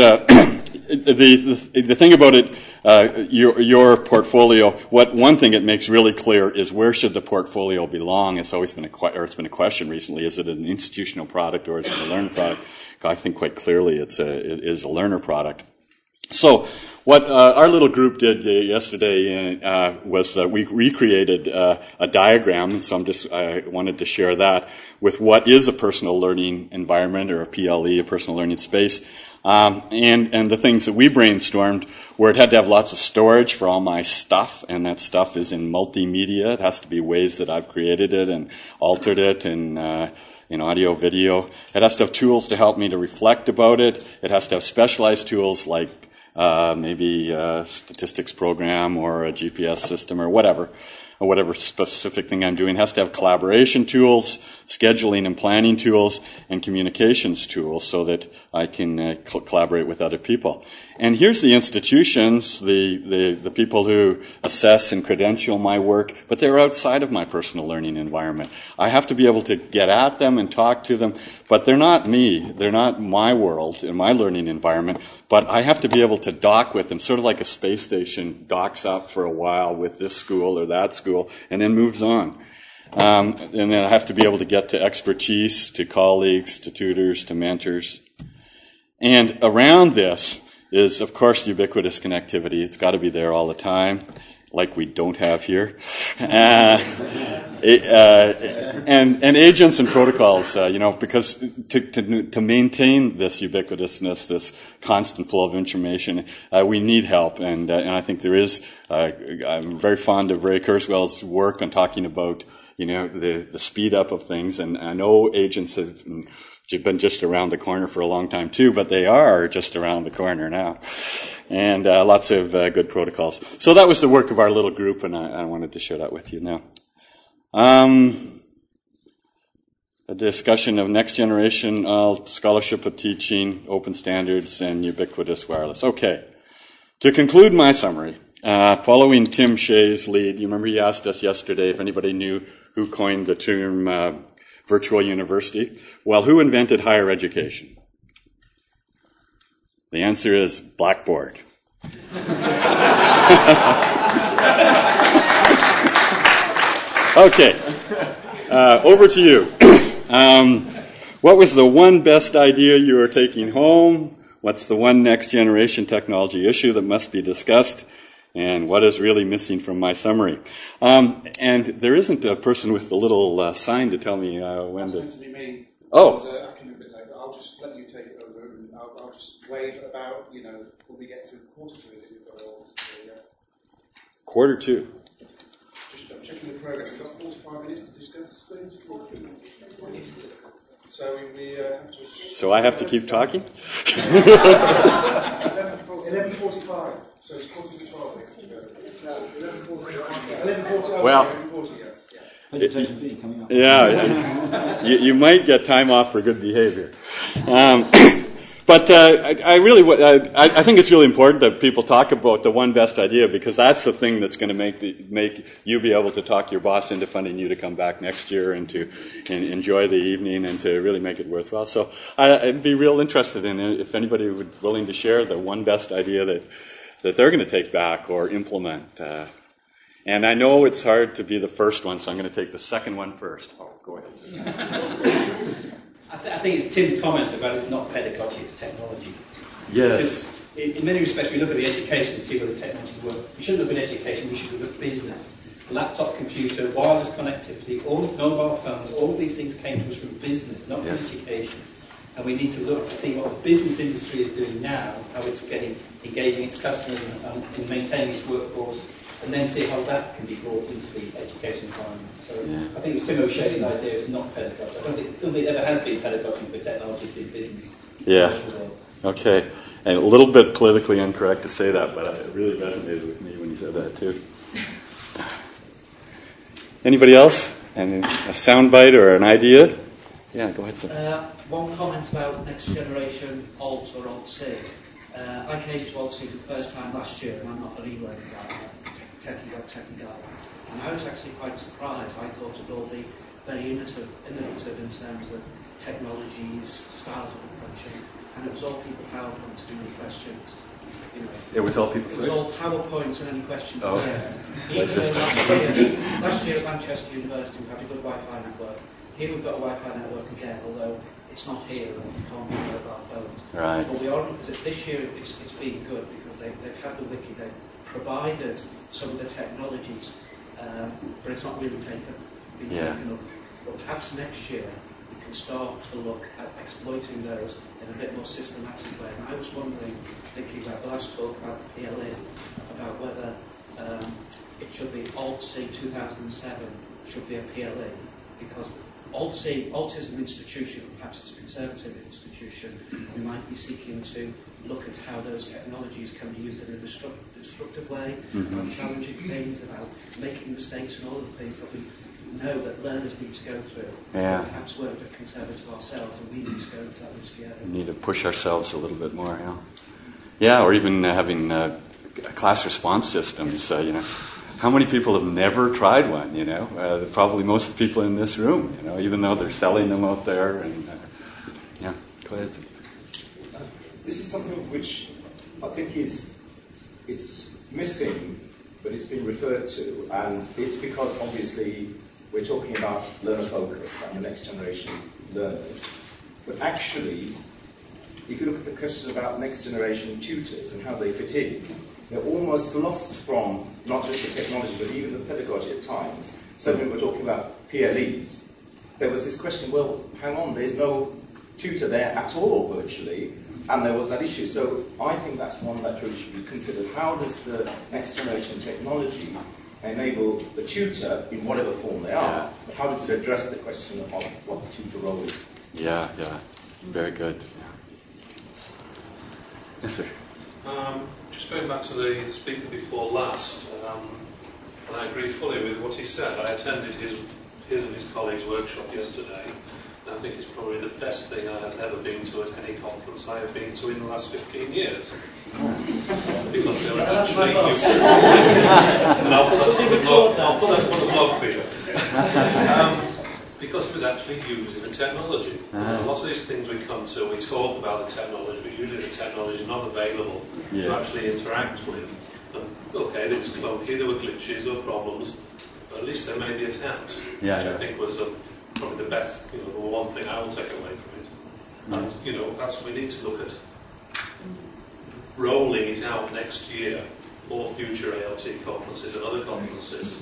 the thing about it, your portfolio, one thing it makes really clear is where should the portfolio belong. It's always been it's been a question recently. Is it an institutional product or is it a learner product? I think quite clearly it is a learner product. So what our little group did yesterday was we recreated a diagram, and so I wanted to share that with what is a personal learning environment or a PLE, a personal learning space. And the things that we brainstormed where it had to have lots of storage for all my stuff, and that stuff is in multimedia. It has to be ways that I've created it and altered it in audio, video. It has to have tools to help me to reflect about it. It has to have specialized tools like maybe a statistics program or a GPS system or whatever specific thing I'm doing. It has to have collaboration tools, scheduling and planning tools, and communications tools so that I can collaborate with other people. And here's the institutions, the people who assess and credential my work, but they're outside of my personal learning environment. I have to be able to get at them and talk to them, but they're not me. They're not my world in my learning environment, but I have to be able to dock with them, sort of like a space station docks up for a while with this school or that school and then moves on. And then I have to be able to get to expertise, to colleagues, to tutors, to mentors. And around this is, of course, ubiquitous connectivity. It's got to be there all the time, like we don't have here. And agents and protocols, because to maintain this ubiquitousness, this constant flow of information, we need help. And I think there is. I'm very fond of Ray Kurzweil's work on talking about, the speed up of things. And I know agents have been just around the corner for a long time too, but they are just around the corner now. And lots of good protocols. So that was the work of our little group, and I wanted to share that with you now. A discussion of next generation scholarship of teaching, open standards, and ubiquitous wireless. Okay. To conclude my summary, following Tim Shea's lead, you remember he asked us yesterday if anybody knew who coined the term virtual university. Well, who invented higher education? The answer is Blackboard. Okay, over to you. What was the one best idea you are taking home? What's the one next generation technology issue that must be discussed? And what is really missing from my summary? And there isn't a person with the little sign to tell me when to... That's meant to be me. Oh. And, I can admit, I'll just let you take it over, and I'll just wave about, when we get to 1:45, is it? We've got all this to do, 1:45. Just checking the program. We've got 45 minutes to discuss things. So we have to... So I have to keep talking? 11:45. So it's 11:45 we have to go. 11:45. Well, 11:40. Yeah, you might get time off for good behavior. But I think it's really important that people talk about the one best idea, because that's the thing that's going to make you be able to talk your boss into funding you to come back next year and to enjoy the evening and to really make it worthwhile. So I'd be real interested in if anybody would be willing to share the one best idea that they're going to take back or implement. And I know it's hard to be the first one, so I'm going to take the second one first. Oh, go ahead. I think it's Tim's comment about it's not pedagogy, it's technology. Yes. In many respects, we look at the education and see where the technology works. We shouldn't look at education, we should look at business. Laptop, computer, wireless connectivity, all of mobile phones, all of these things came to us from business, not from education. And we need to look to see what the business industry is doing now, how it's engaging its customers and maintaining its workforce, and then see how that can be brought into the education environment. So I think it's Tim O'Shea's idea is not pedagogy. I don't think it ever has been pedagogy for technology to do business. Yeah. Okay. And a little bit politically incorrect to say that, but it really resonated with me when you said that too. Anybody else? And a soundbite or an idea? Yeah, go ahead, sir. One comment about next generation Alt or Alt-C. I came to Alt-C for the first time last year, and I'm not an e-learning guy, I'm a techie guy. And I was actually quite surprised. I thought it would all be very innovative in terms of technologies, styles of approaching, and it was all people PowerPoint and any questions. It was all people. It was all PowerPoints and any questions. Oh. Last year at Manchester University, we had a good Wi-Fi network. Here we've got a Wi-Fi network again, although it's not here and you can't use mobile phones. Right. But we are, because this year it's been good because they've had the wiki, they've provided some of the technologies, but it's not really been taken up. But perhaps next year we can start to look at exploiting those in a bit more systematic way. And I was wondering, thinking about the last talk about PLE, about whether it should be Alt-C 2007 should be a PLE, because Alt is an institution, perhaps it's a conservative institution. We might be seeking to look at how those technologies can be used in a destructive way, about challenging things, about making mistakes, and all of the things that we know that learners need to go through. Yeah. Perhaps we're a bit conservative ourselves, and we need to go into that risky area. We need to push ourselves a little bit more, Yeah, or even having class response systems, How many people have never tried one, Probably most of the people in this room, even though they're selling them out there. And go ahead. This is something which I think it's missing, but it's been referred to, and it's because obviously we're talking about learner focus and the next generation learners. But actually, if you look at the question about next generation tutors and how they fit in, they're almost lost from not just the technology, but even the pedagogy at times. So when we're talking about PLEs, there was this question, well, hang on, there's no tutor there at all, virtually, and there was that issue. So I think that's one that really should be considered. How does the next generation technology enable the tutor, in whatever form they are, but how does it address the question of what the tutor role is? Yeah, very good. Yeah. Yes, sir. Just going back to the speaker before last, and I agree fully with what he said. I attended his and his colleagues' workshop yesterday, and I think it's probably the best thing I have ever been to at any conference I have been to in the last 15 years. Because they were actually using... I'll put a blog for you. Because it was actually using the technology. Lots of these things we come to, we talk about the technology, but usually the technology is not available to actually interact with. And, okay, it was clunky, there were glitches, there were problems, but at least they made the attempt, which I think was probably the best, the one thing I will take away from it. And, perhaps we need to look at rolling it out next year for future ALT conferences and other conferences,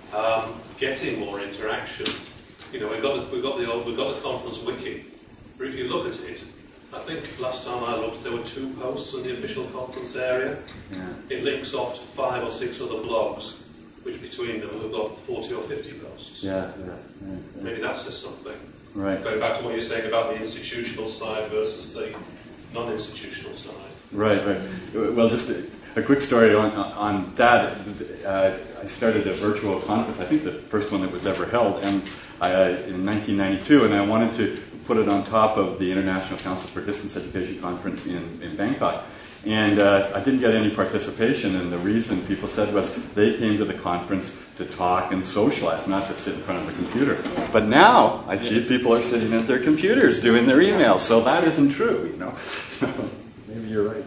getting more interaction. We've got the conference wiki, but if you look at it, I think last time I looked there were 2 posts on the official conference area. It links off to 5 or 6 other blogs, which between them have got 40 or 50 posts. Maybe that says something. Right. Going back to what you're saying about the institutional side versus the non-institutional side. Right. Well, just a quick story on that. I started a virtual conference, I think the first one that was ever held, and in 1992, and I wanted to put it on top of the International Council for Distance Education Conference in Bangkok. And I didn't get any participation, and the reason people said was they came to the conference to talk and socialize, not to sit in front of a computer. But now I see people are sitting at their computers doing their emails, so that isn't true, So maybe you're right.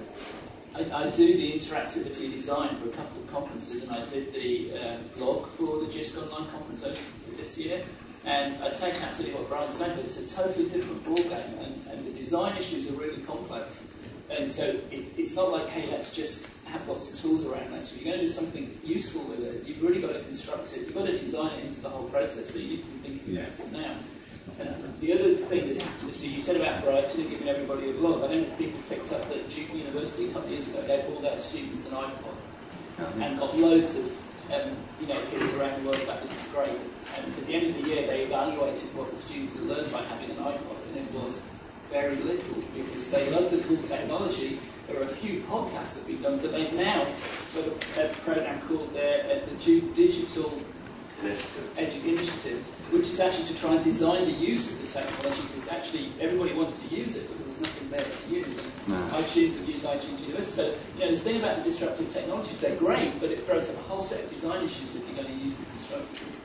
I do the interactivity design for a couple of conferences, and I did the blog for the JISC Online conference this year. And I take absolutely what Brian's saying, but it's a totally different ballgame, and the design issues are really complex. And so it's not like, hey, let's just have lots of tools around that. So if you're going to do something useful with it, you've really got to construct it, you've got to design it into the whole process, so you need to be thinking about it now. And the other thing is, so you said about Brighton and giving everybody a blog. I don't know if people picked up that Duke University a couple of years ago gave all their students an iPod and got loads of kids around the world. That was just great. And at the end of the year, they evaluated what the students had learned by having an iPod, and it was very little because they love the cool technology. There are a few podcasts that have been done, so they've now got a program called the Duke Digital Initiative, which is actually to try and design the use of the technology, because actually everybody wanted to use it, but there was nothing there to use. And iTunes have used iTunes University. So, this thing about the disruptive technologies, they're great, but it throws up a whole set of design issues if you're going to use them constructively.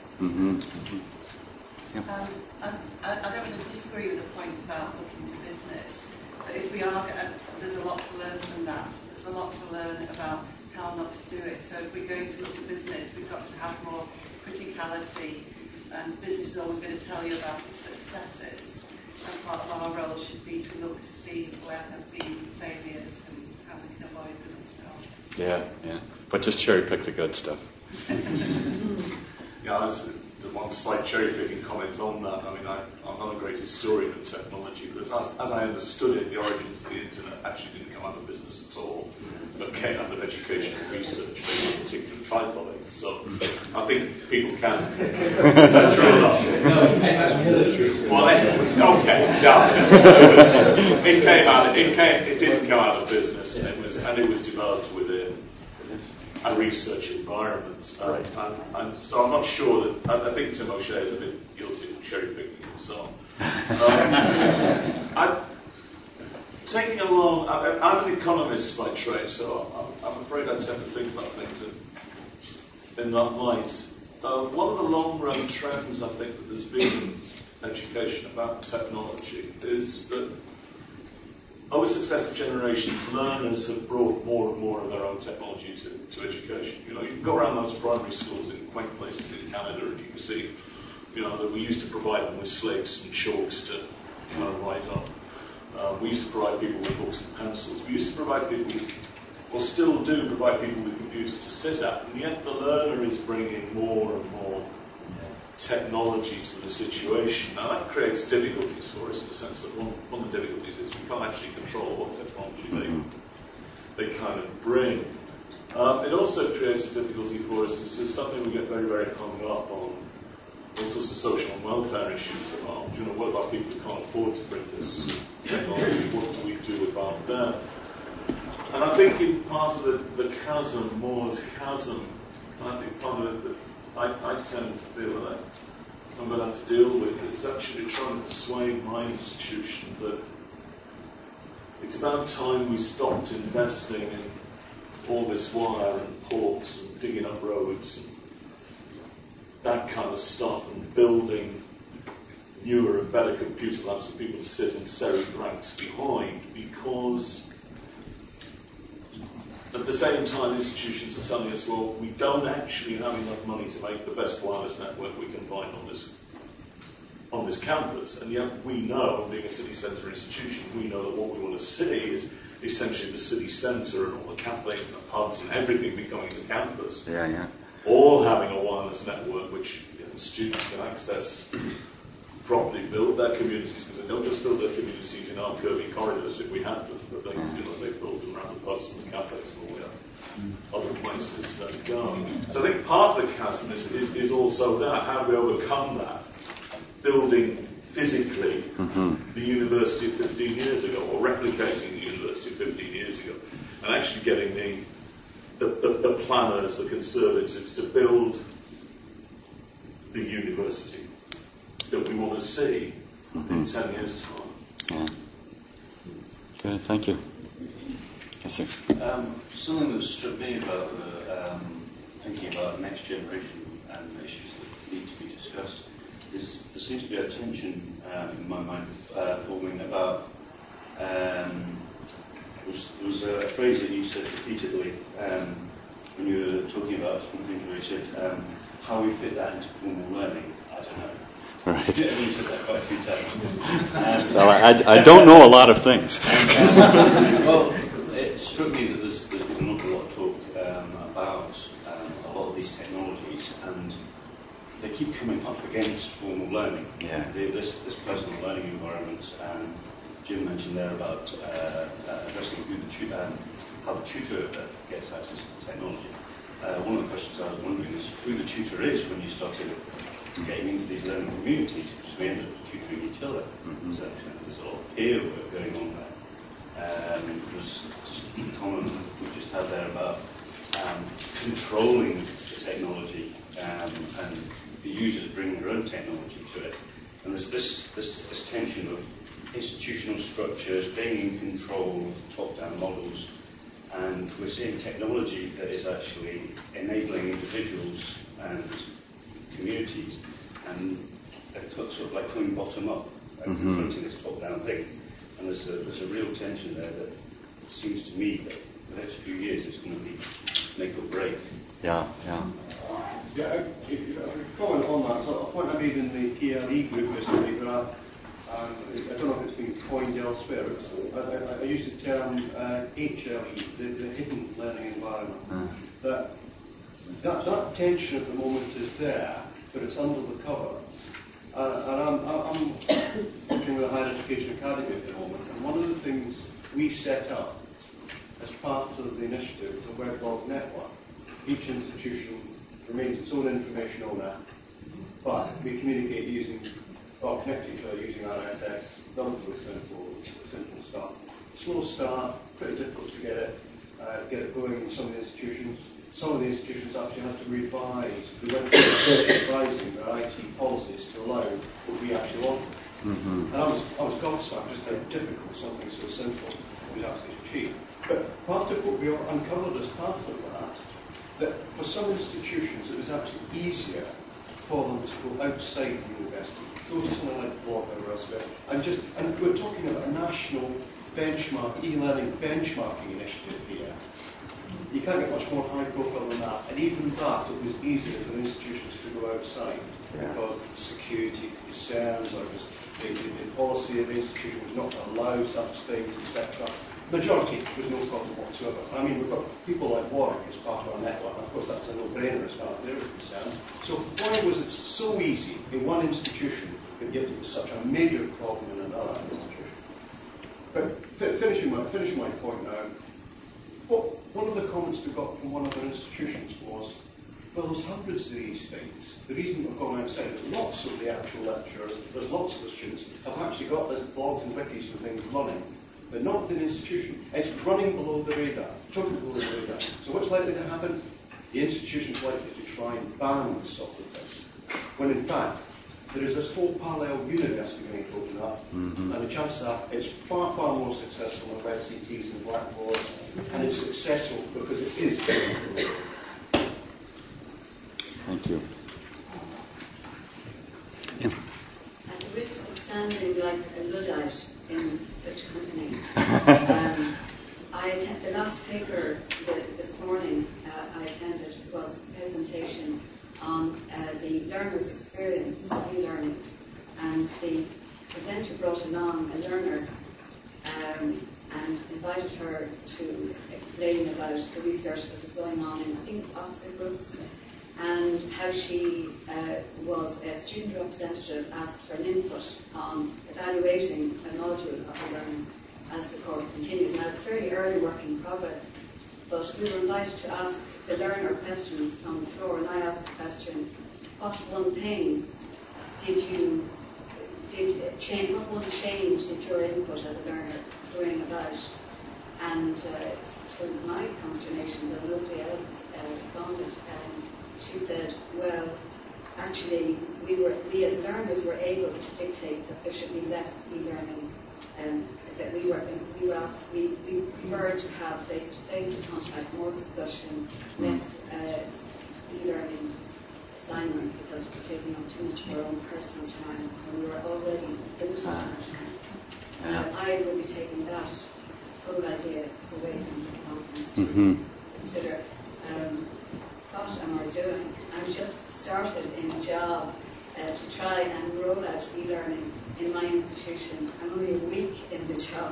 I don't really disagree with the point about looking to business, but if we are, there's a lot to learn from that. There's a lot to learn about how not to do it. So if we're going to look to business, we've got to have more criticality, and business is always going to tell you about its successes, and part of our role should be to look to see where there have been failures and how we can avoid them ourselves. Yeah. But just cherry pick the good stuff. There's one slight cherry-picking comment on that. I mean, I'm not a great historian of technology, but as I understood it, the origins of the internet actually didn't come out of business at all, but came out of educational research, based on particular type of it. So I think people can control that. It came out. It didn't come out of business, and it was developed within a research environment. And so I'm not sure that, I think Tim O'Shea is a bit guilty of cherry picking himself. Taking along, I'm an economist by trade, so I'm afraid I tend to think about things in that light. One of the long run trends I think that there's been in education about technology is that over successive generations, learners have brought more and more of their own technology to education. You can go around those primary schools in quaint places in Canada and you can see, that we used to provide them with slates and chalks to write on. We used to provide people with books and pencils. We used to provide people with, or still do provide people with computers to sit at, and yet the learner is bringing more and more technology to the situation. Now that creates difficulties for us in the sense that one of the difficulties is we can't actually control what technology they kind of bring. It also creates a difficulty for us. This is something we get very, very hung up on. All sorts of social and welfare issues about, what about people who can't afford to bring this technology? What do we do about them? And I think in part of the chasm, Moore's chasm, I think part of it that I tend to feel that I'm going to have to deal with is actually trying to persuade my institution that it's about time we stopped investing in all this wire and ports and digging up roads and that kind of stuff and building newer and better computer labs for people to sit in serried ranks behind, because at the same time institutions are telling us, well, we don't actually have enough money to make the best wireless network we can find on this campus, and yet we know, being a city centre institution, we know that what we want to see is essentially the city centre and all the cafes and the pubs and everything becoming the campus. All having a wireless network which students can access, properly build their communities, because they don't just build their communities in our curvy corridors if we had them, but they build them around the pubs and the cafes and all the other places that go. So I think part of the chasm is also that. How do we overcome that? Building physically the university of 15 years ago, or replicating the university of 15 years ago, and actually getting the planners, the conservatives, to build the university that we want to see in 10 years' time. Good, thank you. Yes, sir. Something that struck me about thinking about next generation and issues that need to be discussed is there seems to be a tension in my mind forming about there was a phrase that you said repeatedly when you were talking about different things where you said how we fit that into formal learning. I don't know. Right. You said that quite a few times. Well, I don't know a lot of things. Well, it struck me that there's been an awful lot of talk about a lot of these technologies, and they keep coming up against formal learning. Yeah. This personal learning environment. Jim mentioned there about addressing how the tutor gets access to the technology. One of the questions I was wondering is who the tutor is when you started getting into these learning communities, because we ended up tutoring each other. So there's a lot of peer work going on there. There's just a comment we just had there about controlling the technology and the users bringing their own technology to it. And there's this tension of institutional structures being in control of top-down models, and we're seeing technology that is actually enabling individuals and communities, and they're sort of like coming bottom up and confronting this top-down thing. And there's a real tension there that it seems to me that the next few years is going to be make or break. Yeah, if I comment on that, so a point I made in the PLE group yesterday, where I don't know if it's been coined elsewhere, I use the term HLE, the hidden learning environment. That tension at the moment is there, but it's under the cover. And I'm working with a higher education academy at the moment, and one of the things we set up as part of the initiative is a weblog network. Each institution remains its own information owner, but we communicate connect each other using RFS, relatively simple start. Slow start, pretty difficult to get it going in some of the institutions. Some of the institutions actually have to revise, we went through revising their IT policies to allow what we actually want. And I was gobsmacked just how difficult something so simple was actually achieved. But part of what we uncovered as part of that for some institutions it was actually easier for them to go outside the university, go to something like Blog or elsewhere, and we're talking about a national benchmark, e-learning benchmarking initiative here. You can't get much more high profile than that. And even that, it was easier for institutions to go outside because of security concerns or just the policy of the institution was not to allow such things, etc. Majority was no problem whatsoever. I mean, we've got people like Warwick as part of our network. Of course, that's a no-brainer as far as they're concerned. So why was it so easy in one institution, but yet it was such a major problem in another institution? But finishing my point now, one of the comments we got from one of our institutions was, well, there's hundreds of these things. The reason we're going outside is lots of the actual lecturers, there's lots of the students have actually got this blogs and wikis and things running, but not within the institution. It's running below the radar, totally below the radar. So what's likely to happen? The institution's likely to try and ban this sort of thing. When in fact, there is this whole parallel universe beginning to open up, and the chances are it's far, far more successful than WebCTs and Blackboards, and it's successful because it is getting to the radar. Thank you. At the risk of sounding like a Luddite in such company, the last paper this morning I attended was a presentation on the learner's experience of e-learning, and the presenter brought along a learner and invited her to explain about the research that was going on in, I think, Oxford groups, and how she was a student representative asked for an input on evaluating a module of e-learning as the course continued. Now, it's very early work in progress, but we were invited to ask the learner questions from the floor, and I asked the question, what one thing what one change did your input as a learner bring about? And to my consternation, that nobody else responded. She said, well, actually, we as learners were able to dictate that there should be less e-learning, that we preferred to have face-to-face contact, more discussion, less e-learning assignments, because it was taking up too much of our own personal time, and we were already limited on our time. I will be taking that whole idea away from the conference to consider what am I doing? I've just started in a job to try and roll out e-learning in my institution. I'm only a week in the job.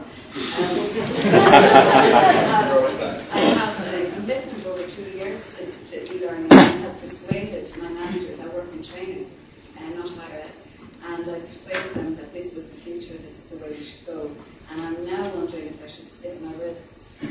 I have a commitment over 2 years to e-learning. I have persuaded my managers, I work in training and not higher ed, and I persuaded them that this was the future, this is the way we should go. And I'm now wondering if I should stick my wrists.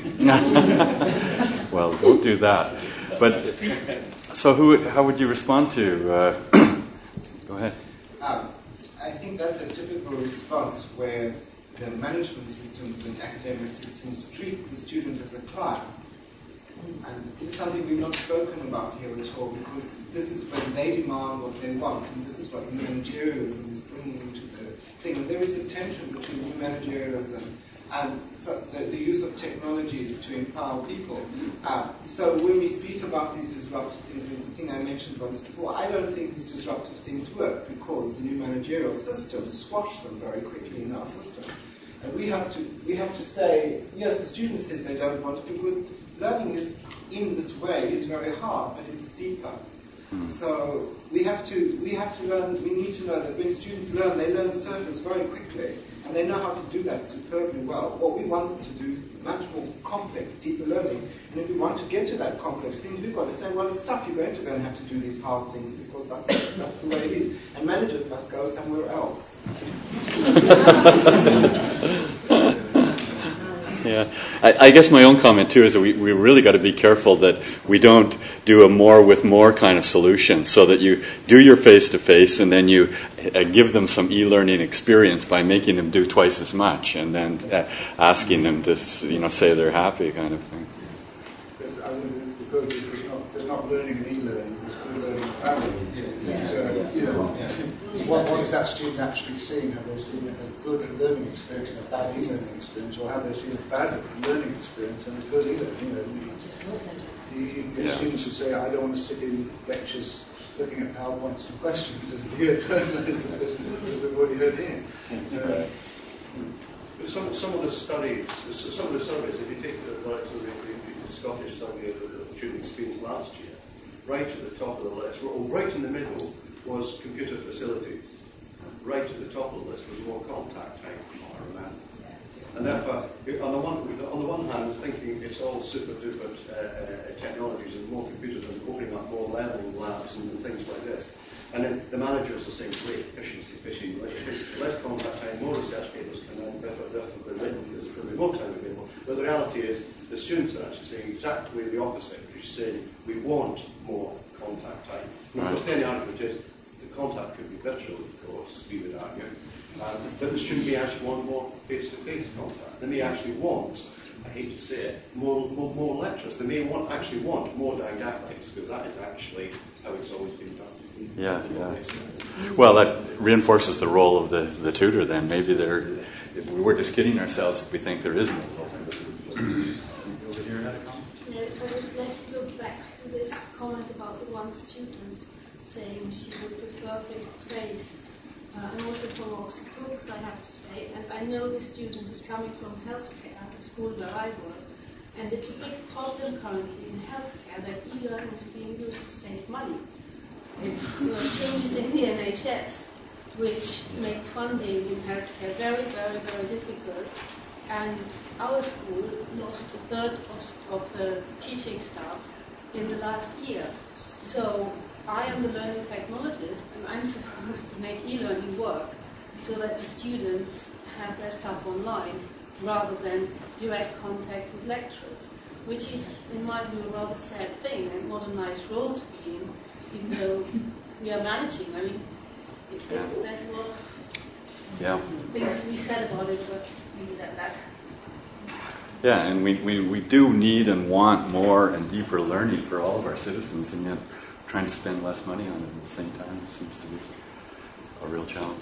Well, don't do that. But so, how would you respond to? Go ahead. I think that's a typical response where the management systems and academic systems treat the student as a client. And it's something we've not spoken about here at all, because this is when they demand what they want, and this is what new managerialism is bringing into the thing. There is a tension between new managerialism and so the use of technologies to empower people. So when we speak about these disruptive things, and it's the thing I mentioned once before, I don't think these disruptive things work because the new managerial systems squash them very quickly in our system. And we have to say, yes, the student says they don't want it because learning is in this way is very hard, but it's deeper. So we have to learn. We need to know that when students learn, they learn surface very quickly, and they know how to do that superbly well. What we want them to do is much more complex, deeper learning. And if we want to get to that complex thing, we've got to say, well, it's tough. You're going to go and have to do these hard things because that's the way it is. And managers must go somewhere else. Yeah, I guess my own comment too is that we really got to be careful that we don't do a more with more kind of solution, so that you do your face-to-face and then you give them some e-learning experience by making them do twice as much and then asking them to say they're happy kind of thing. Because I think the good is there's not learning and e-learning, there's learning and family. What is that student actually seeing? Have they seen a good learning experience and a bad e-learning experience, or have they seen a bad learning experience and a good e-learning? The students should say, I don't want to sit in lectures looking at PowerPoints and questions as a year because we've already heard here. Some of the surveys, if you take the likes of the Scottish Survey of the Student Experience last year, right at the top of the list, right in the middle was computer facilities. Right at the top of the list was more contact time, I remember. And therefore, on the one hand, thinking it's all super duper technologies and more computers and opening up more learning labs and things like this. And then the managers are saying, great, efficiency, less contact time, more research papers can then definitely written because there's going to be more time available. But the reality is, the students are actually saying exactly the opposite, which is saying, we want more contact time. And of course, then the argument is, the contact could be virtual, of course, we would argue. But the student may actually want more face-to-face contact. They may actually want, I hate to say it, more lectures. They may actually want more didactics, because that is actually how it's always been done. Yeah. Well, that reinforces the role of the tutor then. Maybe we're just kidding ourselves if we think there isn't. Over here had a comment? Yeah, I would like to go back to this comment about the one student saying she would prefer face-to-face. And also from Oxford Books, I have to say. And I know this student is coming from healthcare, the school where I work. And it's a big problem currently in healthcare that e-learning is being used to save money. It's changes in the NHS, which make funding in healthcare very, very, very difficult. And our school lost a third of the teaching staff in the last year. So I am the learning technologist, and I'm supposed to make e-learning work so that the students have their stuff online rather than direct contact with lecturers, which is, in my view, a rather sad thing and not a nice role to be in, even though we are managing. I mean, there's a lot of things to be said about it, but maybe that. Yeah, and we do need and want more and deeper learning for all of our citizens, and yet trying to spend less money on it at the same time seems to be a real challenge.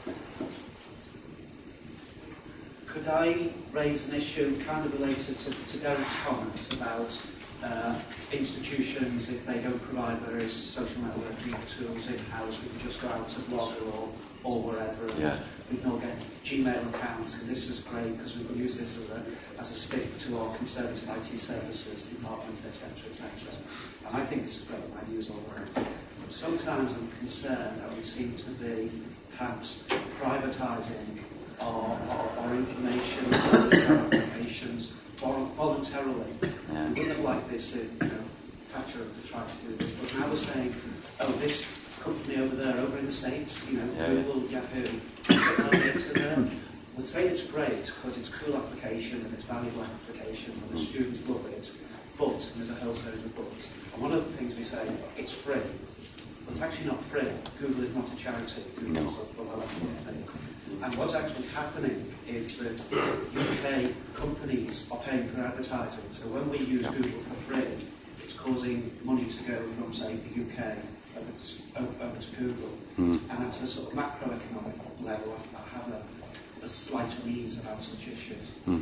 Could I raise an issue kind of related to Derek's comments about institutions, if they don't provide various social networking tools in-house, we can just go out to Blogger or wherever, and we can all get Gmail accounts, and this is great because we can use this as a stick to our conservative IT services departments, etc., etc. And I think it's great, I use all of it. But sometimes I'm concerned that we seem to be perhaps privatising our information, our applications voluntarily. We wouldn't have liked this if Thatcher had tried to do this, but now we're saying, oh, this company over there, over in the States, Google, Yahoo, put our data there. We're saying it's great because it's a cool application and it's valuable application and the students love it, but, and there's a whole series of buts, and one of the things we say, it's free, but it's actually not free. Google is not a charity. Google is a philanthropy. And what's actually happening is that UK companies are paying for advertising. So when we use Google for free, it's causing money to go from, say, the UK over to Google. And at a sort of macroeconomic level, I have a slight unease about such issues.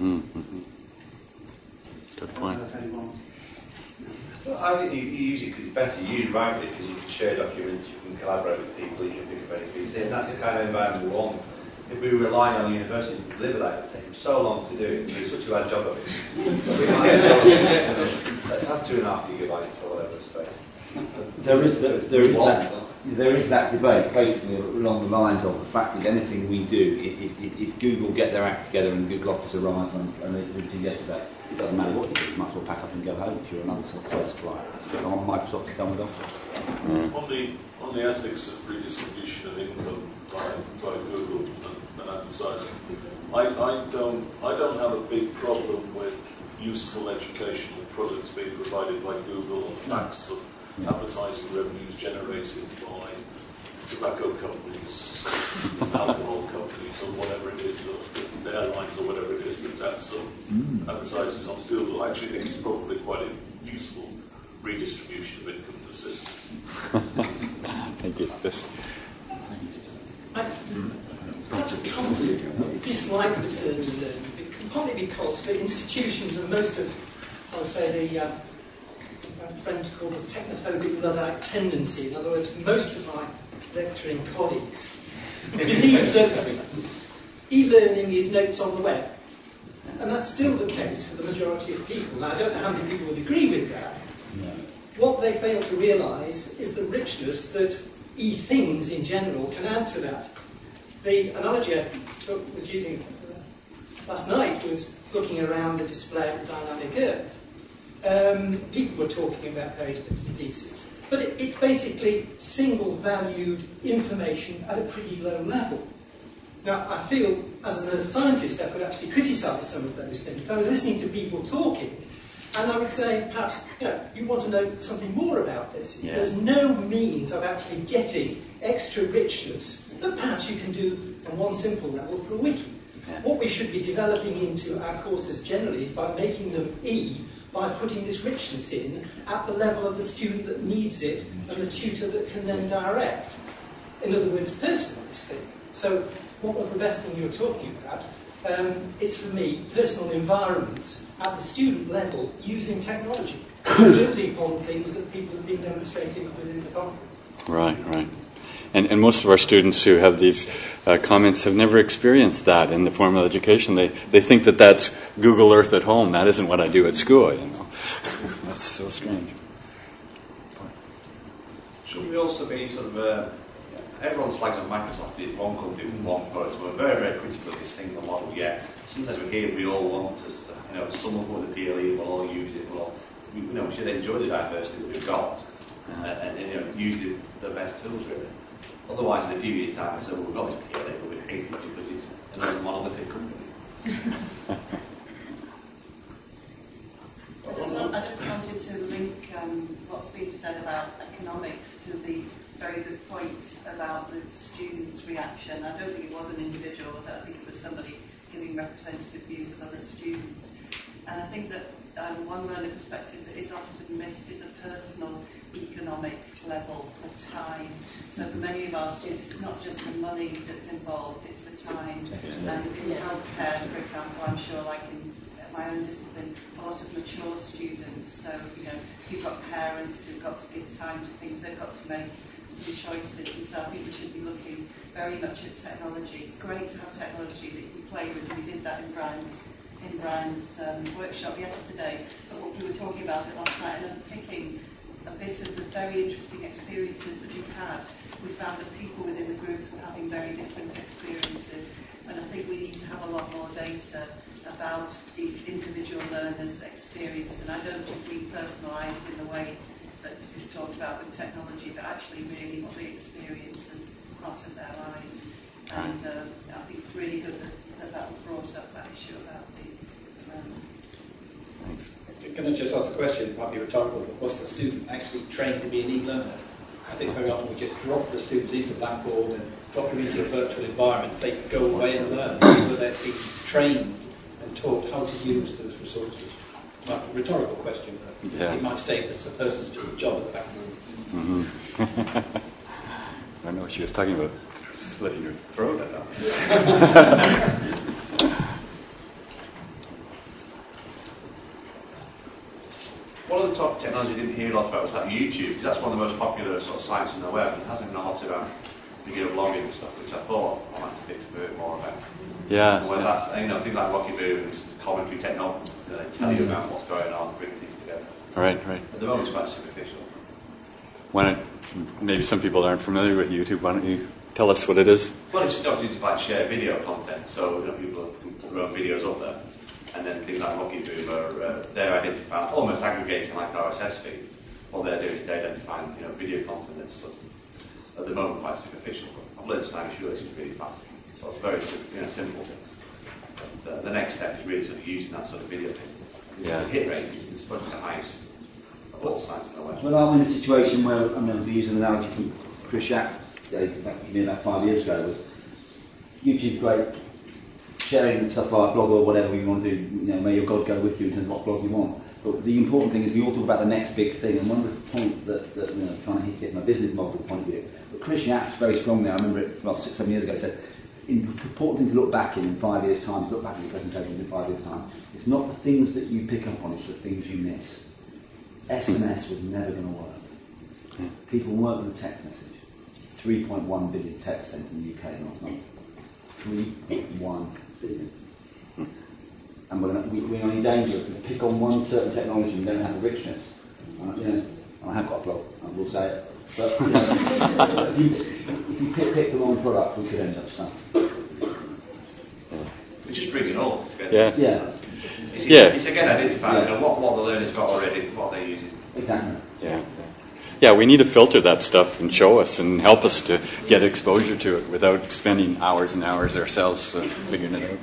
Good point. Well, I think you use it because it's better. You use it rightly because you can share documents, you can collaborate with people, you can pick up any pieces, and that's the kind of environment we want. If we rely on universities to deliver that, it would take them so long to do it, we do such a bad job of it. But we might let's have 2.5 gigabytes or whatever space. There is that debate, basically along the lines of the fact that anything we do, if Google get their act together and Google Office arrive and they did yesterday, it doesn't matter what you do, you might as well pack up and go home if you're another software supplier. On Microsoft to come with Office. On the ethics of redistribution of income by Google and advertising, I don't have a big problem with useful educational products being provided by Google or facts of advertising revenues generated by tobacco companies, alcohol companies, or whatever it is, the airlines or whatever it is that advertises on Google. I actually think it's probably quite a useful redistribution of income to the system. Thank you. I perhaps come to dislike the term e-learning, partly because for institutions and most of, I would say, the friend called us technophobic Luddite tendency. In other words, most of my lecturing colleagues believe that e-learning is notes on the web. and that's still the case for the majority of people. Now, I don't know how many people would agree with that. No. What they fail to realise is the richness that e-things in general can add to that. The analogy I was using last night was looking around the display of the dynamic Earth. People were talking about various bits and pieces, but it's basically single-valued information at a pretty low level. Now, I feel, as an earth scientist, I could actually criticise some of those things. I was listening to people talking, and I would say, perhaps, you want to know something more about this. Yeah. There's no means of actually getting extra richness that perhaps you can do on one simple level for a wiki. Yeah. What we should be developing into our courses generally is by making them by putting this richness in at the level of the student that needs it and the tutor that can then direct. In other words, personalise things. So, what was the best thing you were talking about? It's, for me, personal environments at the student level using technology, building on things that people have been demonstrating within the conference. Right. And most of our students who have these comments have never experienced that in the formal education. They think that that's Google Earth at home. That isn't what I do at school, That's so strange. Should we also be sort of... everyone slags on Microsoft did one company with one product. We're very, very critical of this single model, Sometimes we hear we all want us to, someone with the PLE, we'll all use it, we should enjoy the diversity that we've got and use the best tools, really. Otherwise, in a few years' time, we've got this PLE, but we hate it because it's another monolithic company. I just wanted to link what's been said about economics to the very good point about the students' reaction. I don't think it was an individual, I think it was somebody giving representative views of other students. And I think that one learner perspective that is often missed is a personal economic level of time. So for many of our students, it's not just the money that's involved, it's the time. And in healthcare, for example, I'm sure, like in my own discipline, a lot of mature students. So, you've got parents who've got to give time to things, they've got to make some choices, and so I think we should be looking very much at technology. It's great to have technology that you can play with. We did that in Brian's workshop yesterday, but what we were talking about it last night, and unpicking a bit of the very interesting experiences that you've had. We found that people within the groups were having very different experiences, and I think we need to have a lot more data about the individual learner's experience, and I don't just mean personalised in the way that is talked about with technology, but actually really what they experience as part of their lives. And I think it's really good that was brought up, that issue about the Thanks. Can I just ask the question, might be rhetorical, but was the student actually trained to be an e-learner? I think very often we just drop the students into Blackboard and drop them into a virtual environment, they go away and learn, but they're being trained and taught how to use those resources. Rhetorical question, but it might save the person's job at the back room. Mm-hmm. I don't know what she was talking about. Slitting your throat, I thought. One of the top technologies I didn't hear a lot about was like YouTube, because that's one of the most popular sort of sites on the web. It hasn't been a lot about video blogging and stuff, which I thought I'd like to think a bit more about. Yeah. And whether that's, things like Rocky Boo and commentary technology, they tell you about what's going on, bring things together. Right. At the moment, it's quite superficial. Maybe some people aren't familiar with YouTube. Why don't you tell us what it is? Well, it's just like share video content, so people put their own videos up there, and then things like Rocky Boom they're identifying, almost aggregating like RSS feeds. What they're doing is they're identifying video content that's sort of, at the moment quite superficial. But I've learned to time sure this is really fast, so it's very simple. But the next step is really sort of using that sort of video thing. Yeah. The hit rate is probably the highest of all sites on the web. Well, I'm in a situation where I'm going to use an analogy from Chris Schack, about 5 years ago, was YouTube's great, sharing stuff like blog or whatever you want to do, may your God go with you in terms of what blog you want. But the important thing is we all talk about the next big thing, and one of the points that trying to hit it from a business model point of view. But Chris Schack very strongly, I remember it about 6-7 years ago, said, the important thing to look back in 5 years' time, to look back at your presentation in 5 years' time, it's not the things that you pick up on, it's the things you miss. SMS was never going to work. People weren't with a text message. 3.1 billion texts sent in the UK last month. 3.1 billion. and we're in danger if we pick on one certain technology and we don't have the richness. And I have got a blog, I will say it. But if you pick the wrong product, we could end up stuck. We just bring it all together. Yeah. It's again identifying what the learner's got already, what they're using. Exactly. Yeah, we need to filter that stuff and show us and help us to get exposure to it without spending hours and hours ourselves figuring it out.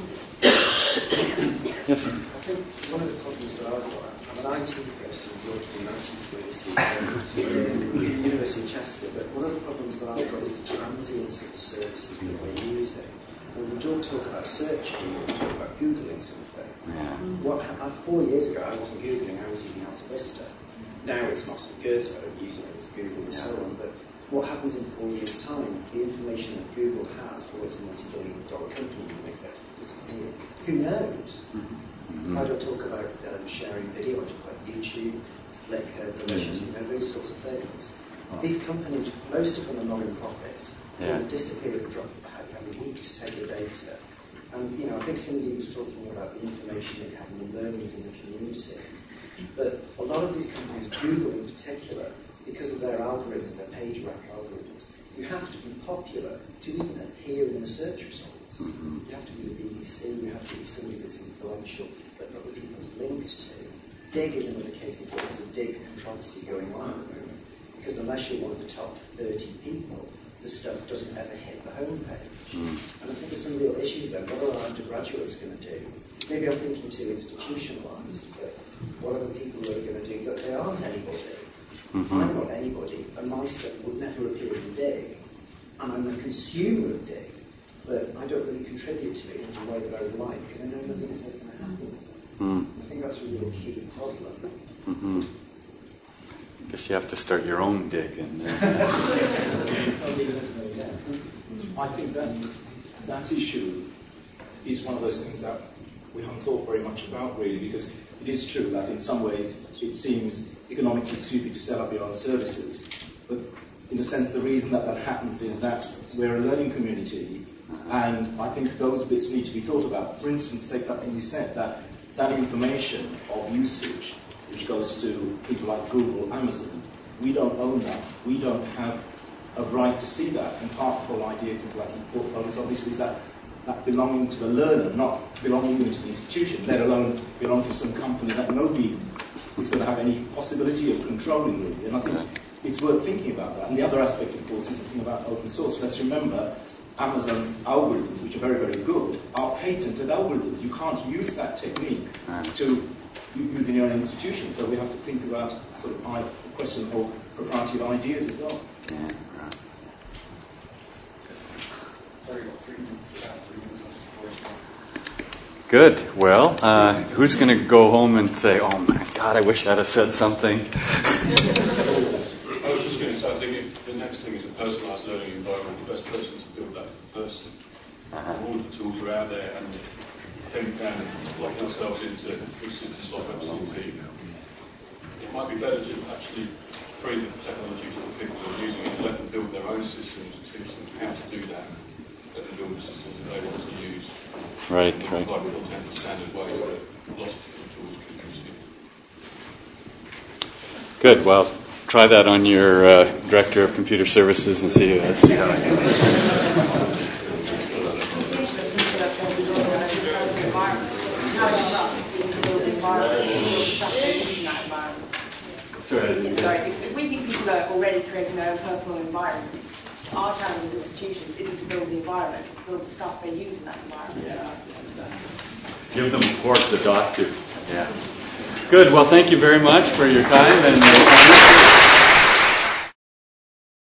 Yes, sir. I think one of the problems that I've got, I'm an IT person, working in IT services at the University of Chester, but one of the problems that I've got is the transience of the services that we're using. When we don't talk about searching, we talk about Googling something. 4 years ago, I wasn't Googling, I was using Alta Vista. Now it's not so good, so I don't use it with Google and so on, but what happens in 4 years' time? The information that Google has, or it's a multi-billion-dollar company that makes that disappear. Who knows? I don't talk about sharing video, I talk about YouTube, Flickr, Delicious, those sorts of things. These companies, most of them are not in profit. They will disappear at the drop of a hat. They have a week to take your data. And, I think Cindy was talking about the information that you have and the learnings in the community. But a lot of these companies, Google in particular, because of their algorithms, their page rank algorithms, you have to be popular to even appear in the search results. You have to be the BBC, you have to be somebody that's influential that other people are linked to. Dig is another case of there's a Dig controversy going on at the moment. Because unless you're one of the top 30 people, the stuff doesn't ever hit the homepage. And I think there's some real issues there. What are our undergraduates going to do? Maybe I'm thinking too institutionalised, but what are the people that are going to do that they aren't anybody? I'm not anybody, and my stuff would never appear in Dig, and I'm a consumer of Dig, but I don't really contribute to it in the way that I would like, because I know nothing is ever going to happen. I think that's a real key problem. Guess you have to start your own Dig. I think that issue is one of those things that we haven't thought very much about, really, because it is true that in some ways it seems economically stupid to sell up your own services. But in a sense, the reason that happens is that we're a learning community, and I think those bits need to be thought about. For instance, take that thing you said, that information of usage, which goes to people like Google, Amazon, we don't own that. We don't have a right to see that. And part of the whole idea of things like e-portfolios, obviously, is that belonging to the learner, not belonging even to the institution, let alone belong to some company that nobody is going to have any possibility of controlling, really. And I think it's worth thinking about that. And the other aspect, of course, is the thing about open source. Let's remember, Amazon's algorithms, which are very, very good, are patented algorithms. You can't use that technique to use in your own institution. So we have to think about sort of the question of propriety of ideas as well. Good. Well, who's going to go home and say, "Oh my God, I wish I'd have said something"? I was just going to say, I think if the next thing is a personalised learning environment, the best person to build that is the person. All of the tools are out there, and then we can lock ourselves into big systems like MCT. It might be better to actually free the technology to the people who are using it, let them build their own systems, teach them how to do that, let them build the systems that they want to use. Right. Like we don't have the standard ways that lots of different tools can consume. Good. Well, try that on your Director of Computer Services and see how it Sorry, if we think people are already creating their own personal environment, our challenge as institutions isn't to build the environment, it's to build the stuff they use in that environment. Give them pork to dock to. Yeah. Good. Well, thank you very much for your time and.